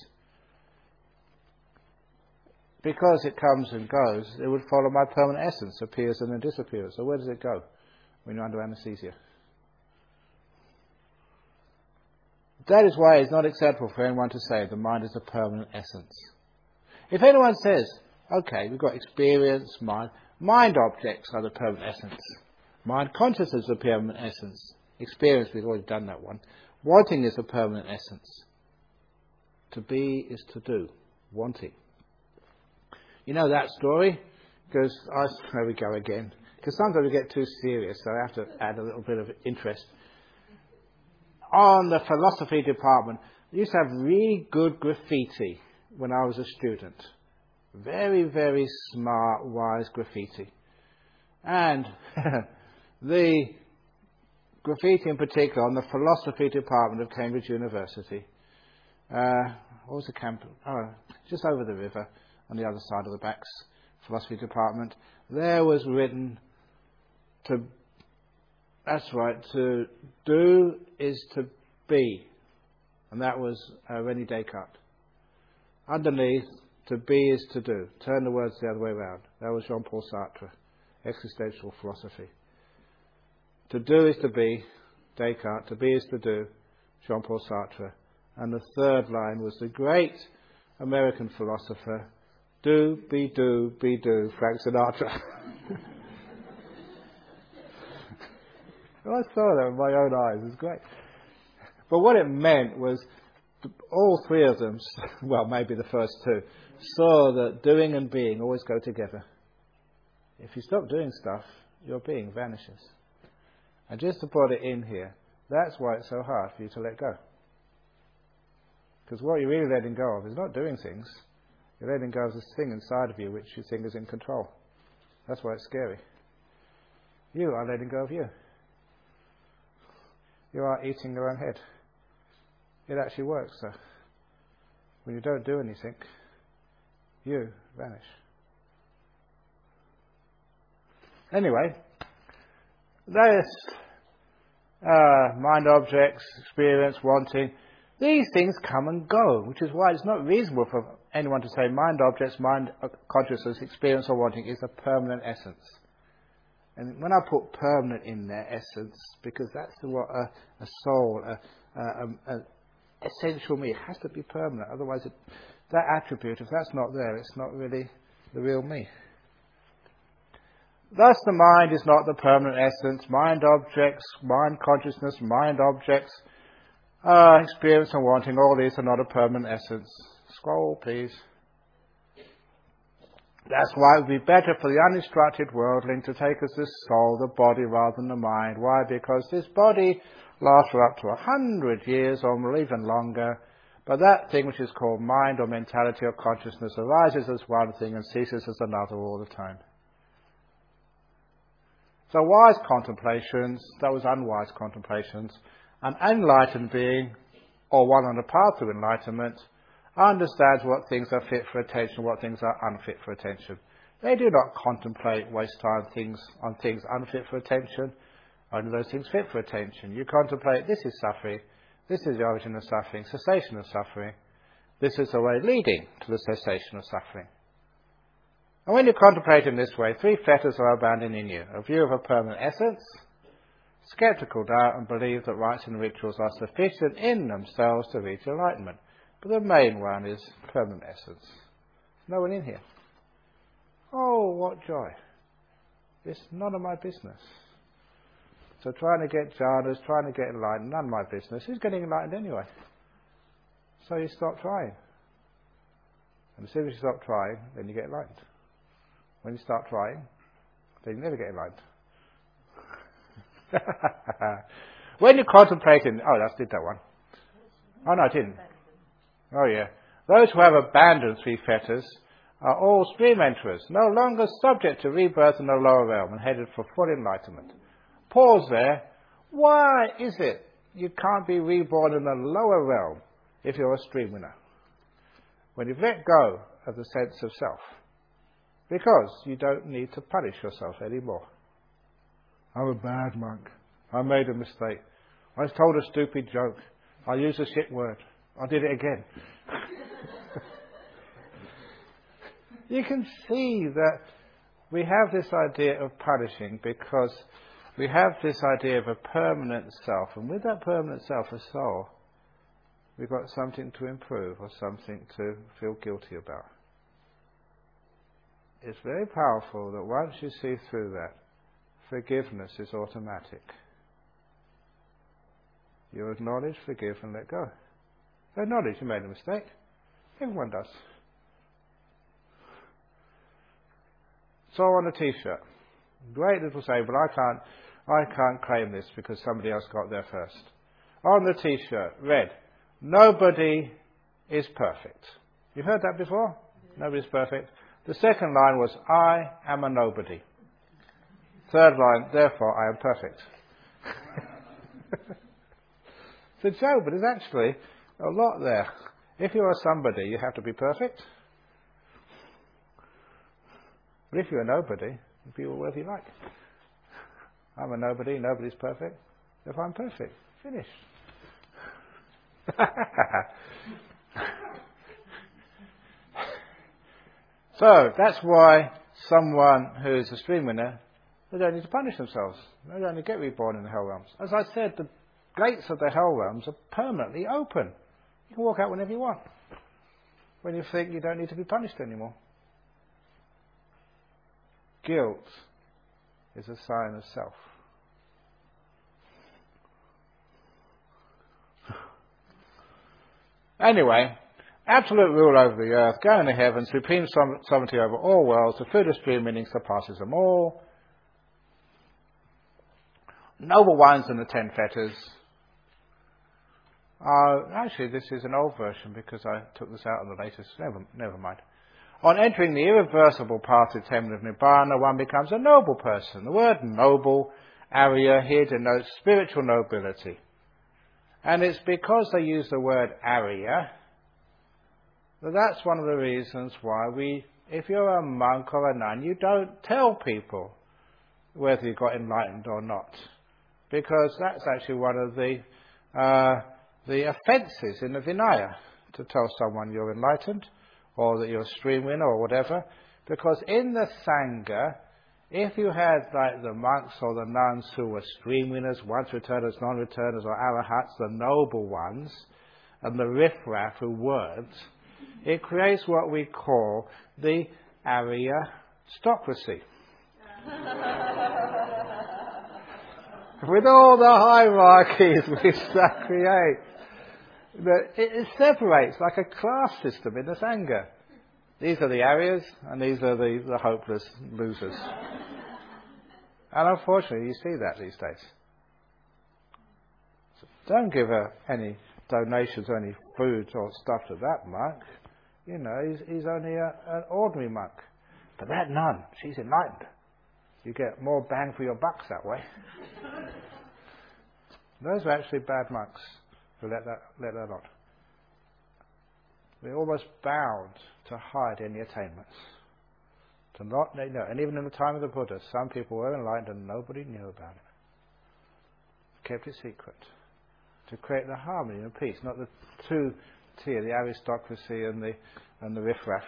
Because it comes and goes, it would follow my permanent essence, appears and then disappears. So where does it go when you're under anaesthesia? That is why it's not acceptable for anyone to say the mind is a permanent essence. If anyone says, okay, we've got experience, mind objects are the permanent essence. Mind consciousness is a permanent essence. Experience, we've already done that one. Wanting is a permanent essence. To be is to do. Wanting. You know that story? Because, there we go again. Because sometimes we get too serious, so I have to add a little bit of interest. On the philosophy department, we used to have really good graffiti when I was a student. Very, very smart, wise graffiti. And the graffiti in particular on the philosophy department of Cambridge University, what was the campus? Oh, just over the river on the other side of the Backs philosophy department. There was written to do is to be. And that was René Descartes. Underneath, to be is to do. Turn the words the other way around. That was Jean-Paul Sartre, existential philosophy. To do is to be, Descartes. To be is to do, Jean-Paul Sartre. And the third line was the great American philosopher, do, be do, Frank Sinatra. I saw that with my own eyes. It was great. But what it meant was all three of them, well, maybe the first two, saw that doing and being always go together. If you stop doing stuff, your being vanishes. And just to put it in here, that's why it's so hard for you to let go. Because what you're really letting go of is not doing things. You're letting go of this thing inside of you which you think is in control. That's why it's scary. You are letting go of you. You are eating your own head. It actually works, though. When you don't do anything, you vanish. Anyway, this mind objects, experience, wanting, these things come and go, which is why it's not reasonable for anyone to say mind objects, mind consciousness, experience or wanting is a permanent essence. And when I put permanent in there, essence, because that's what a soul, essential me, it has to be permanent. Otherwise, that attribute, if that's not there, it's not really the real me. Thus, the mind is not the permanent essence. Mind objects, mind consciousness, mind objects, experience and wanting, all these are not a permanent essence. Scroll, please. That's why it would be better for the uninstructed worldling to take as the soul, the body, rather than the mind. Why? Because this body lasts for up to 100 years or even longer. But that thing which is called mind or mentality or consciousness arises as one thing and ceases as another all the time. So wise contemplations, those unwise contemplations, an enlightened being, or one on the path to enlightenment, understands what things are fit for attention, what things are unfit for attention. They do not contemplate, waste time on things unfit for attention, only those things fit for attention. You contemplate, this is suffering, this is the origin of suffering, cessation of suffering, this is the way leading to the cessation of suffering. And when you contemplate in this way, three fetters are abandoned in you: a view of a permanent essence, skeptical doubt, and belief that rites and rituals are sufficient in themselves to reach enlightenment. But the main one is permanent essence. No one in here. Oh, what joy. It's none of my business. So trying to get jhanas, trying to get enlightened, none of my business. Who's getting enlightened anyway? So you stop trying. And as soon as you stop trying, then you get enlightened. When you start trying, then you never get enlightened. When you're contemplating, I did that one. Oh no, I didn't. Oh yeah. Those who have abandoned three fetters are all stream enterers, no longer subject to rebirth in the lower realm and headed for full enlightenment. Pause there. Why is it you can't be reborn in the lower realm if you're a stream winner? When you've let go of the sense of self. Because you don't need to punish yourself anymore. I'm a bad monk. I made a mistake. I told a stupid joke. I used a shit word. I did it again. You can see that we have this idea of punishing because we have this idea of a permanent self. And with that permanent self, a soul, we've got something to improve or something to feel guilty about. It's very powerful that once you see through that, forgiveness is automatic. You acknowledge, forgive, and let go. Acknowledge you made a mistake. Everyone does. So on a t-shirt, great little saying, but I can't claim this because somebody else got there first. On the t-shirt, read, nobody is perfect. You've heard that before? Nobody's perfect. The second line was, I am a nobody. Third line, therefore I am perfect. It's a joke, but there's actually a lot there. If you're a somebody, you have to be perfect. But if you're a nobody, you be whatever you like. I'm a nobody, nobody's perfect. If I'm perfect, finished. So that's why someone who is a stream winner, they don't need to punish themselves. They don't need to get reborn in the hell realms. As I said, the gates of the hell realms are permanently open. You can walk out whenever you want. When you think you don't need to be punished anymore. Guilt is a sign of self. Anyway, absolute rule over the earth, going to heaven, supreme sovereignty over all worlds, the food of stream meaning surpasses them all. Noble ones and the 10 fetters. Actually, this is an old version because I took this out on the latest. Never mind. On entering the irreversible path to attainment of Nibbana, one becomes a noble person. The word noble, Arya, here denotes spiritual nobility. And it's because they use the word Arya, that's one of the reasons why if you're a monk or a nun, you don't tell people whether you got enlightened or not. Because that's actually one of the offences in the Vinaya, to tell someone you're enlightened, or that you're a stream winner or whatever. Because in the Sangha, if you had like the monks or the nuns who were stream winners, once returners, non-returners, or arahats, the noble ones, and the riffraff who weren't, it creates what we call the aristocracy. With all the hierarchies which that creates. It separates like a class system in the Sangha. These are the Aryas and these are the hopeless losers. And unfortunately you see that these days. So don't give any donations or any food or stuff to that monk. You know, he's only an ordinary monk. But that nun, she's enlightened. You get more bang for your bucks that way. Those are actually bad monks who let that on. We're almost bound to hide any attainments, And even in the time of the Buddha, some people were enlightened and nobody knew about it. Kept it secret. To create the harmony and peace, not the two-tier, the aristocracy and the riffraff.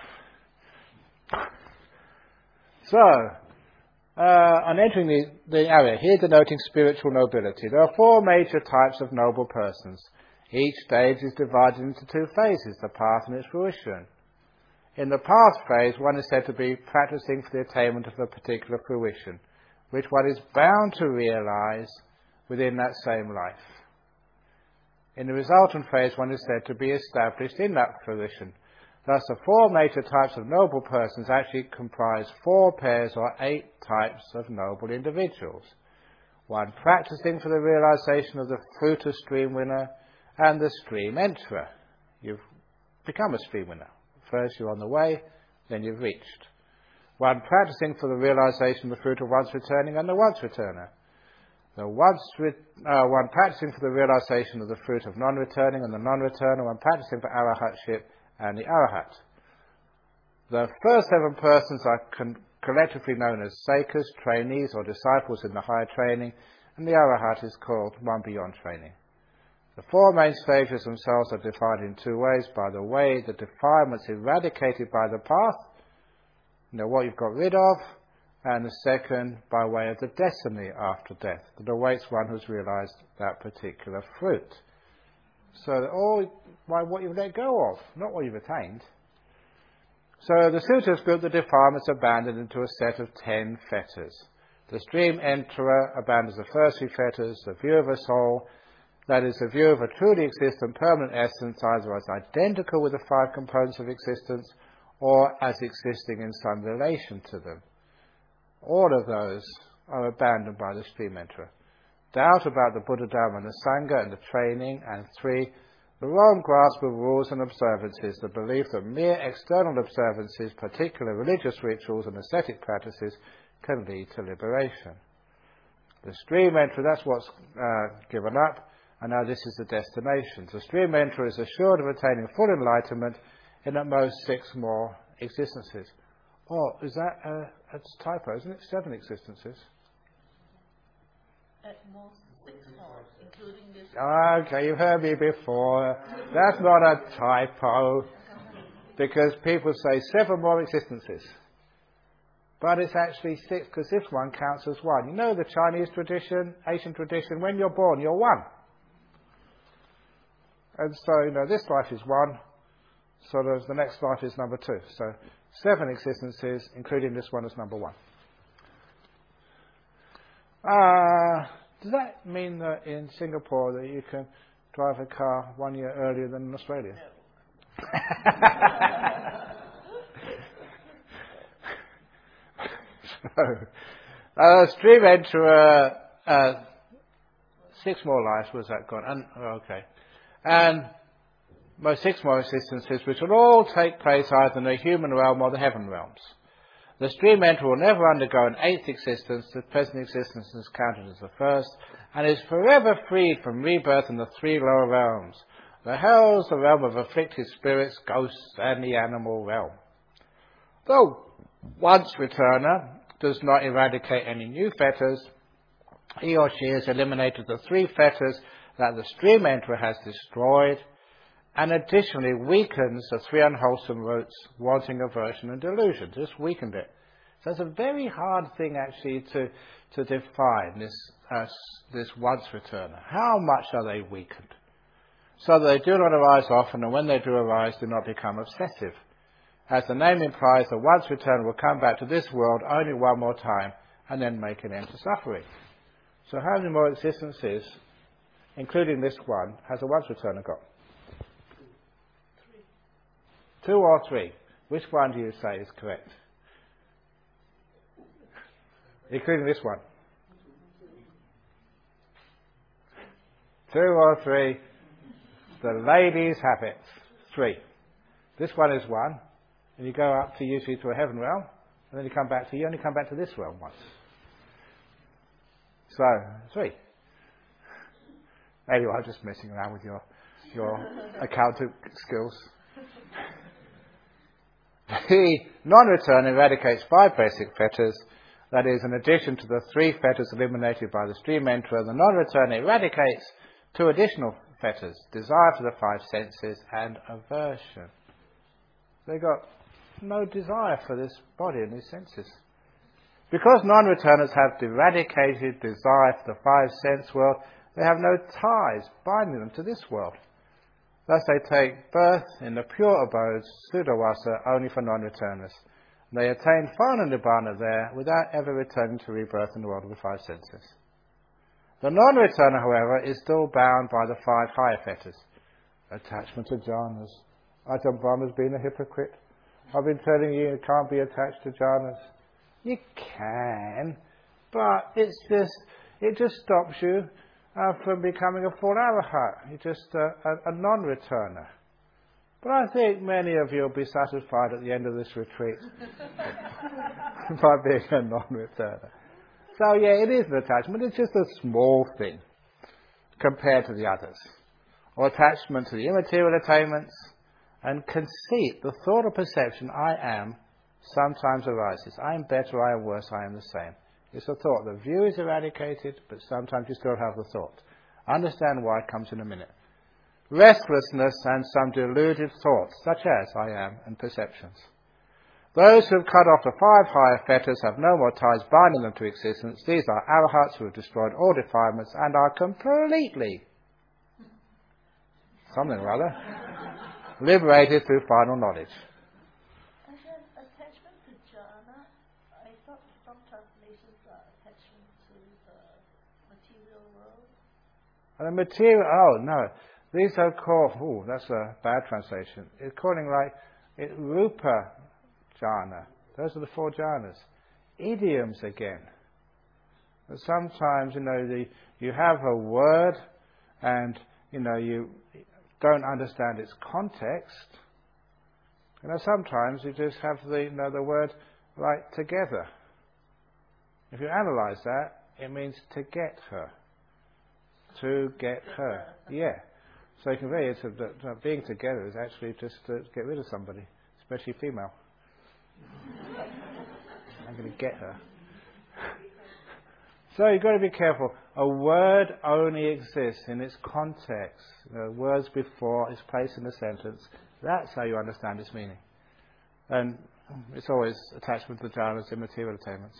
So, on entering the area, here denoting spiritual nobility, there are 4 major types of noble persons. Each stage is divided into 2 phases, the path and its fruition. In the path phase, one is said to be practicing for the attainment of a particular fruition, which one is bound to realize within that same life. In the resultant phase, one is said to be established in that fruition. Thus, the 4 major types of noble persons actually comprise 4 pairs or 8 types of noble individuals. One practicing for the realization of the fruit of stream winner and the stream enterer. You've become a stream winner. First you're on the way, then you've reached. One practicing for the realization of the fruit of once returning and the once returner. One practicing for the realization of the fruit of non-returning and the non-returner. One practicing for arahatship and the arahat. The first 7 persons are collectively known as sakas, trainees or disciples in the higher training, and the arahat is called one beyond training. The 4 main stages themselves are defined in 2 ways: by the way the defilements eradicated by the path, what you've got rid of, and the second by way of the destiny after death that awaits one who's realized that particular fruit. So all by what you've let go of, not what you've attained. So the sutras group the defilements abandoned into a set of 10 fetters. The stream enterer abandons the first 3 fetters: the view of a soul, that is, the view of a truly existent permanent essence, either as identical with the 5 components of existence or as existing in some relation to them. All of those are abandoned by the stream enterer. Doubt about the Buddha, Dharma and the Sangha and the training. And 3, the wrong grasp of rules and observances, the belief that mere external observances, particular religious rituals and ascetic practices, can lead to liberation. The stream enterer, that's what's given up. And now this is the destination. The stream enterer is assured of attaining full enlightenment in at most 6 more existences. Oh, is that a typo, isn't it? 7 existences. At most 6 more, including this. Okay, you've heard me before. That's not a typo, because people say 7 more existences. But it's actually 6, because this one counts as 1. You know the Chinese tradition, Asian tradition, when you're born, you're 1. And so, this life is 1, so the next life is number 2. So 7 existences, including this one as number 1. Does that mean that in Singapore that you can drive a car 1 year earlier than in Australia? So, stream enterer, 6 more lives, was that gone? Okay. And most 6 more existences, which will all take place either in the human realm or the heaven realms. The stream enterer will never undergo an 8th existence. The present existence is counted as the first, and is forever freed from rebirth in the 3 lower realms: the hells, the realm of afflicted spirits, ghosts, and the animal realm. Though once returner does not eradicate any new fetters, he or she has eliminated the 3 fetters that the stream enterer has destroyed, and additionally weakens the 3 unwholesome roots: wanting, aversion and delusion. Just weakened it. So it's a very hard thing actually to define this once returner. How much are they weakened? So that they do not arise often, and when they do arise, do not become obsessive. As the name implies, the once returner will come back to this world only 1 more time, and then make an end to suffering. So how many more existences, including this one, has a once returner got? 2 or 3? Which one do you say is correct? Including this one. 2 or 3? The ladies have it. 3. This one is 1, and you go up to usually to a heaven realm, and then you only come back to this realm once. So 3. Anyway, I'm just messing around with your accounting skills. The non-returner eradicates 5 basic fetters. That is, in addition to the 3 fetters eliminated by the stream enterer, the non-returner eradicates 2 additional fetters: desire for the 5 senses and aversion. They got no desire for this body and these senses. Because non-returners have eradicated desire for the 5 sense world, they have no ties binding them to this world. Thus they take birth in the pure abodes, Suddhavasa, only for non-returners. They attain final nibbana there without ever returning to rebirth in the world of the 5 senses. The non-returner, however, is still bound by the 5 higher fetters. Attachment to jhanas. Ajahn Brahma's been a hypocrite. I've been telling you can't be attached to jhanas. You can, but it just stops you from becoming a full arahat. You're just a non-returner. But I think many of you will be satisfied at the end of this retreat by being a non-returner. So yeah, it is an attachment. It's just a small thing compared to the others. Or attachment to the immaterial attainments, and conceit, the thought or perception, I am, sometimes arises. I am better, I am worse, I am the same. It's a thought. The view is eradicated, but sometimes you still have the thought. Understand why it comes in a minute. Restlessness and some deluded thoughts, such as I am, and perceptions. Those who have cut off the 5 higher fetters have no more ties binding them to existence. These are arahats who have destroyed all defilements and are completely, something or other, liberated through final knowledge. And then attachment to jhana, I thought some translations are attachment to the material world. And the material, oh no, these are called, that's a bad translation. It's calling rupa jhana. Those are the 4 jhanas. Idioms again. But sometimes, you have a word and, you don't understand its context. Sometimes you just have the word like together. If you analyze that, it means to get her. To get her. Yeah. So you can convey it that being together is actually just to get rid of somebody, especially female. I'm going to get her. So you've got to be careful. A word only exists in its context. Words before its place in the sentence. That's how you understand its meaning. And it's always attachment to the jhanas and material attainments.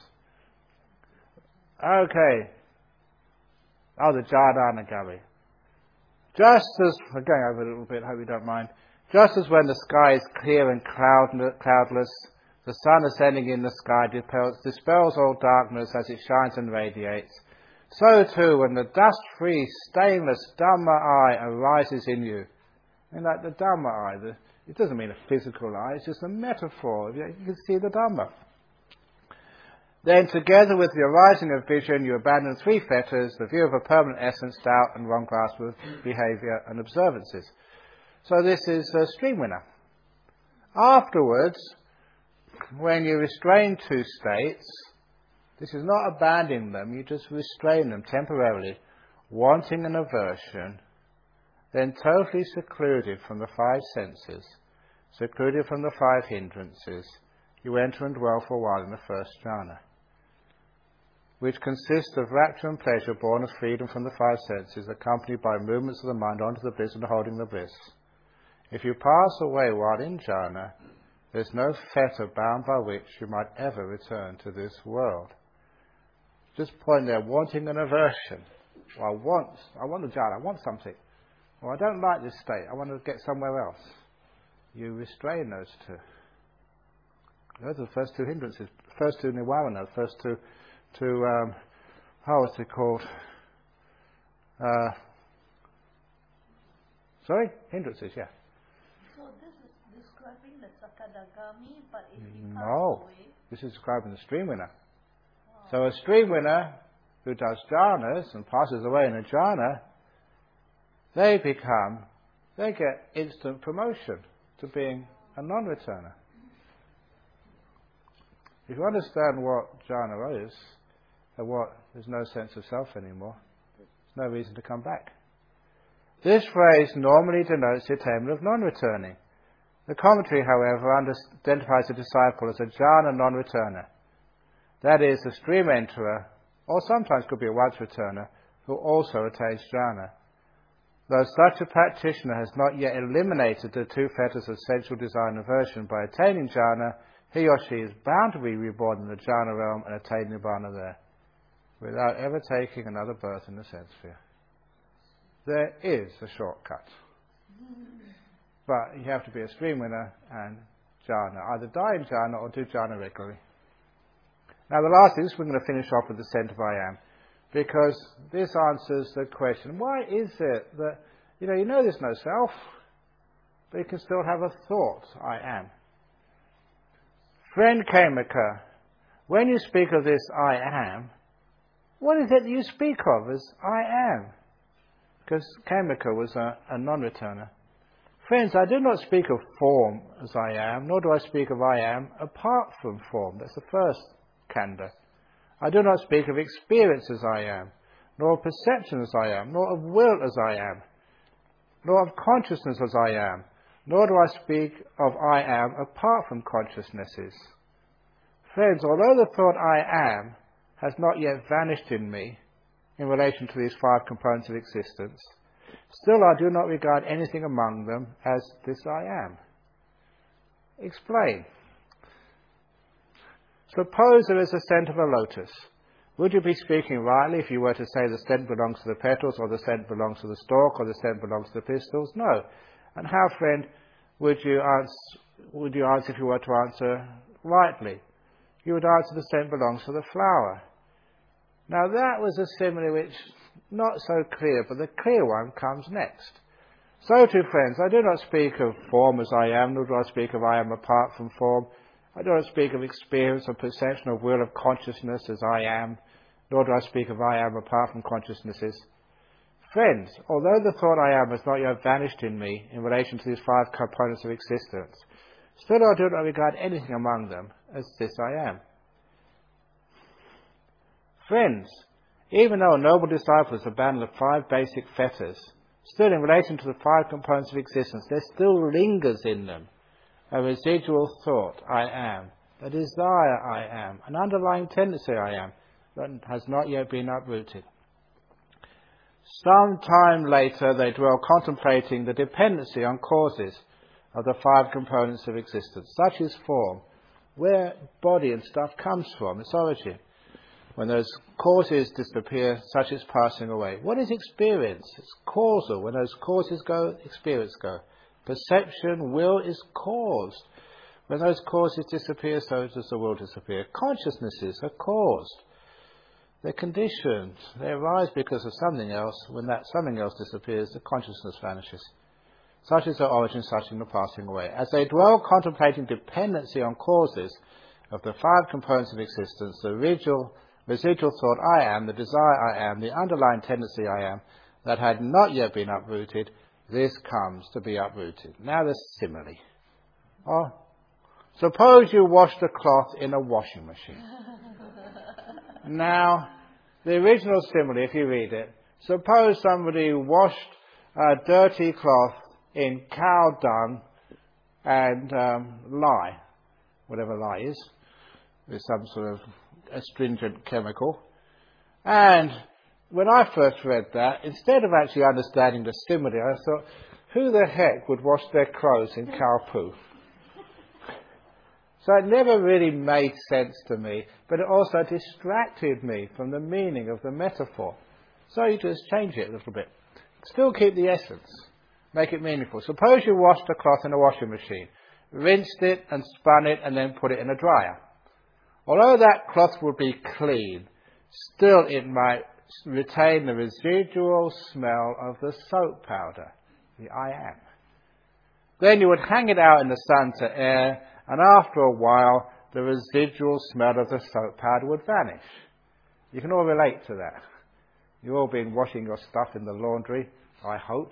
Okay. The jhana-anagami. Just as, we're going over a little bit, hope you don't mind. Just as when the sky is clear and cloudless, the sun ascending in the sky dispels all darkness as it shines and radiates, so too when the dust-free, stainless Dhamma eye arises in you. And like the Dhamma eye, it doesn't mean a physical eye, it's just a metaphor. You can see the Dhamma. Then together with the arising of vision, you abandon 3 fetters, the view of a permanent essence, doubt and wrong grasp of behaviour and observances. So this is a stream winner. Afterwards, when you restrain 2 states, this is not abandoning them, you just restrain them temporarily, wanting and aversion, then totally secluded from the 5 senses, secluded from the 5 hindrances, you enter and dwell for a while in the first jhana, which consists of rapture and pleasure born of freedom from the 5 senses, accompanied by movements of the mind onto the bliss and holding the bliss. If you pass away while in jhana, there's no fetter bound by which you might ever return to this world. Just point there, wanting and aversion. Well, I want a jhana, I want something. Or I don't like this state, I want to get somewhere else. You restrain those 2. Those are the first 2 hindrances, first 2 nivarana, first 2, what's it called? Hindrances, yeah. So this is describing the Sakadagami, but if he passes away... This is describing the stream winner. Oh. So a stream winner who does jhanas and passes away in a jhana, they get instant promotion to being a non-returner. If you understand what jhana is, and there's no sense of self anymore, there's no reason to come back. This phrase normally denotes the attainment of non-returning. The commentary, however, identifies the disciple as a jhana non-returner. That is, a stream enterer, or sometimes could be a once-returner, who also attains jhana. Though such a practitioner has not yet eliminated the two fetters of sensual desire and aversion by attaining jhana, he or she is bound to be reborn in the jhana realm and attain nibbana there, without ever taking another birth in the sense sphere. There is a shortcut. But you have to be a stream winner and jhana. Either die in jhana or do jhana regularly. Now the last thing is we're going to finish off with the scent of I am, because this answers the question, why is it that, you know there's no self, but you can still have a thought, I am. Friend Khemaka, when you speak of this I am, what is it that you speak of as I am? Because Khemaka was a non-returner. Friends, I do not speak of form as I am, nor do I speak of I am apart from form. That's the first kanda. I do not speak of experience as I am, nor of perception as I am, nor of will as I am, nor of consciousness as I am, nor do I speak of I am apart from consciousnesses. Friends, although the thought I am has not yet vanished in me in relation to these five components of existence, still I do not regard anything among them as this I am. Explain. Suppose there is a scent of a lotus. Would you be speaking rightly if you were to say the scent belongs to the petals, or the scent belongs to the stalk, or the scent belongs to the pistils? No. And how, friend, would you answer if you were to answer rightly? You would answer the scent belongs to the flower. Now that was a simile which not so clear, but the clear one comes next. So too, friends, I do not speak of form as I am, nor do I speak of I am apart from form. I do not speak of experience, of perception, of will, of consciousness as I am, nor do I speak of I am apart from consciousnesses. Friends, although the thought I am has not yet vanished in me in relation to these five components of existence, still I do not regard anything among them as this I am. Friends, even though a noble disciple has abandoned the five basic fetters, still in relation to the five components of existence, there still lingers in them a residual thought, I am, a desire, I am, an underlying tendency, I am, that has not yet been uprooted. Some time later they dwell contemplating the dependency on causes of the five components of existence, such as form, where body and stuff comes from, its origin. When those causes disappear, such as passing away. What is experience? It's causal. When those causes go, experience go. Perception, will is caused. When those causes disappear, so does the will disappear. Consciousnesses are caused. They're conditioned. They arise because of something else. When that something else disappears, the consciousness vanishes. Such is their origin, such in the passing away. As they dwell contemplating dependency on causes of the five components of existence, the residual thought I am, the desire I am, the underlying tendency I am, that had not yet been uprooted, this comes to be uprooted. Now the simile. Oh, suppose you washed a cloth in a washing machine. Now, the original simile, if you read it, suppose somebody washed a dirty cloth in cow dung and lye, whatever lye is, with some sort of astringent chemical. And when I first read that, instead of actually understanding the simile, I thought, who the heck would wash their clothes in cow poo? So it never really made sense to me, but it also distracted me from the meaning of the metaphor. So you just change it a little bit. Still keep the essence. Make it meaningful. Suppose you washed a cloth in a washing machine, rinsed it and spun it and then put it in a dryer. Although that cloth would be clean, still it might retain the residual smell of the soap powder, the I am. Then you would hang it out in the sun to air, and after a while the residual smell of the soap powder would vanish. You can all relate to that. You've all been washing your stuff in the laundry, I hope.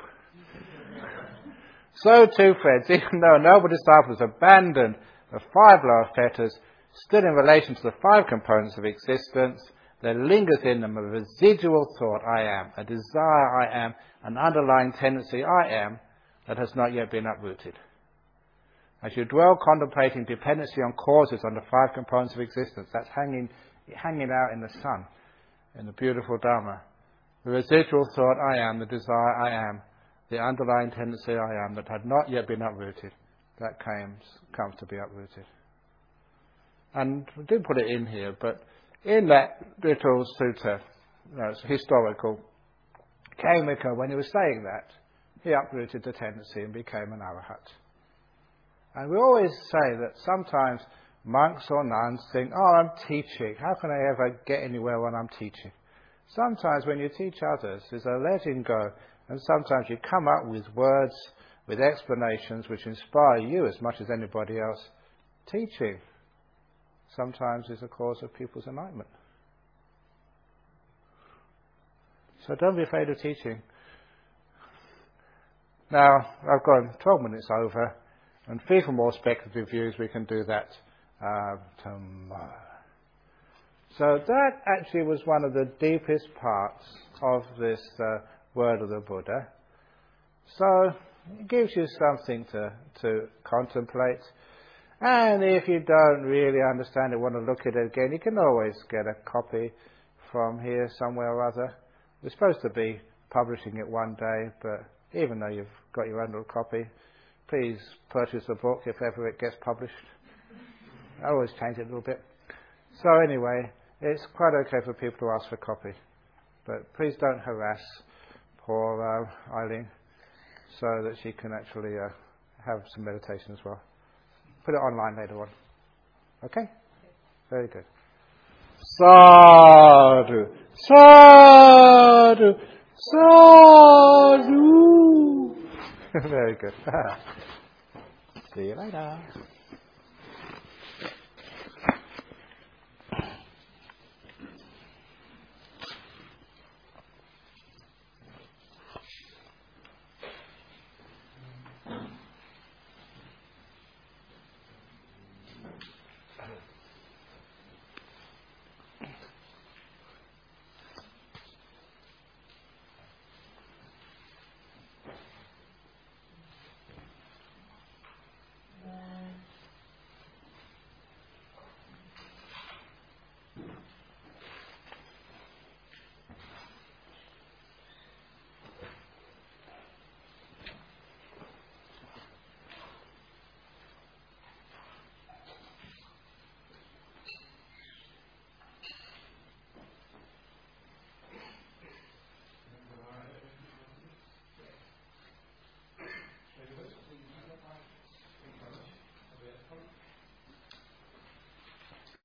So too, friends, even though noble disciples abandoned the five lower fetters, still in relation to the five components of existence, there lingers in them a residual thought, I am, a desire, I am, an underlying tendency, I am, that has not yet been uprooted. As you dwell contemplating dependency on causes, on the 5 components of existence, that's hanging out in the sun, in the beautiful Dharma. The residual thought, I am, the desire, I am, the underlying tendency, I am, that had not yet been uprooted, that comes to be uprooted. And we didn't put it in here, but in that little sutta, it's historical, Khaimaka, when he was saying that, he uprooted the tendency and became an arahat. And we always say that sometimes monks or nuns think, oh, I'm teaching. How can I ever get anywhere when I'm teaching? Sometimes when you teach others, there's a letting go. And sometimes you come up with words, with explanations which inspire you as much as anybody else. Teaching sometimes is a cause of people's enlightenment. So don't be afraid of teaching. Now, I've gone 12 minutes over, and for more speculative views, we can do that tomorrow. So that actually was one of the deepest parts of this word of the Buddha. So it gives you something to contemplate. And if you don't really understand it, want to look at it again, you can always get a copy from here somewhere or other. We're supposed to be publishing it one day, but even though you've got your own little copy, please purchase the book if ever it gets published. I always change it a little bit. So anyway, it's quite okay for people to ask for a copy. But please don't harass poor Eileen, so that she can actually have some meditation as well. Put it online later on. Okay? Very good. Sadhu, sadhu, sadhu. Very good. See you later.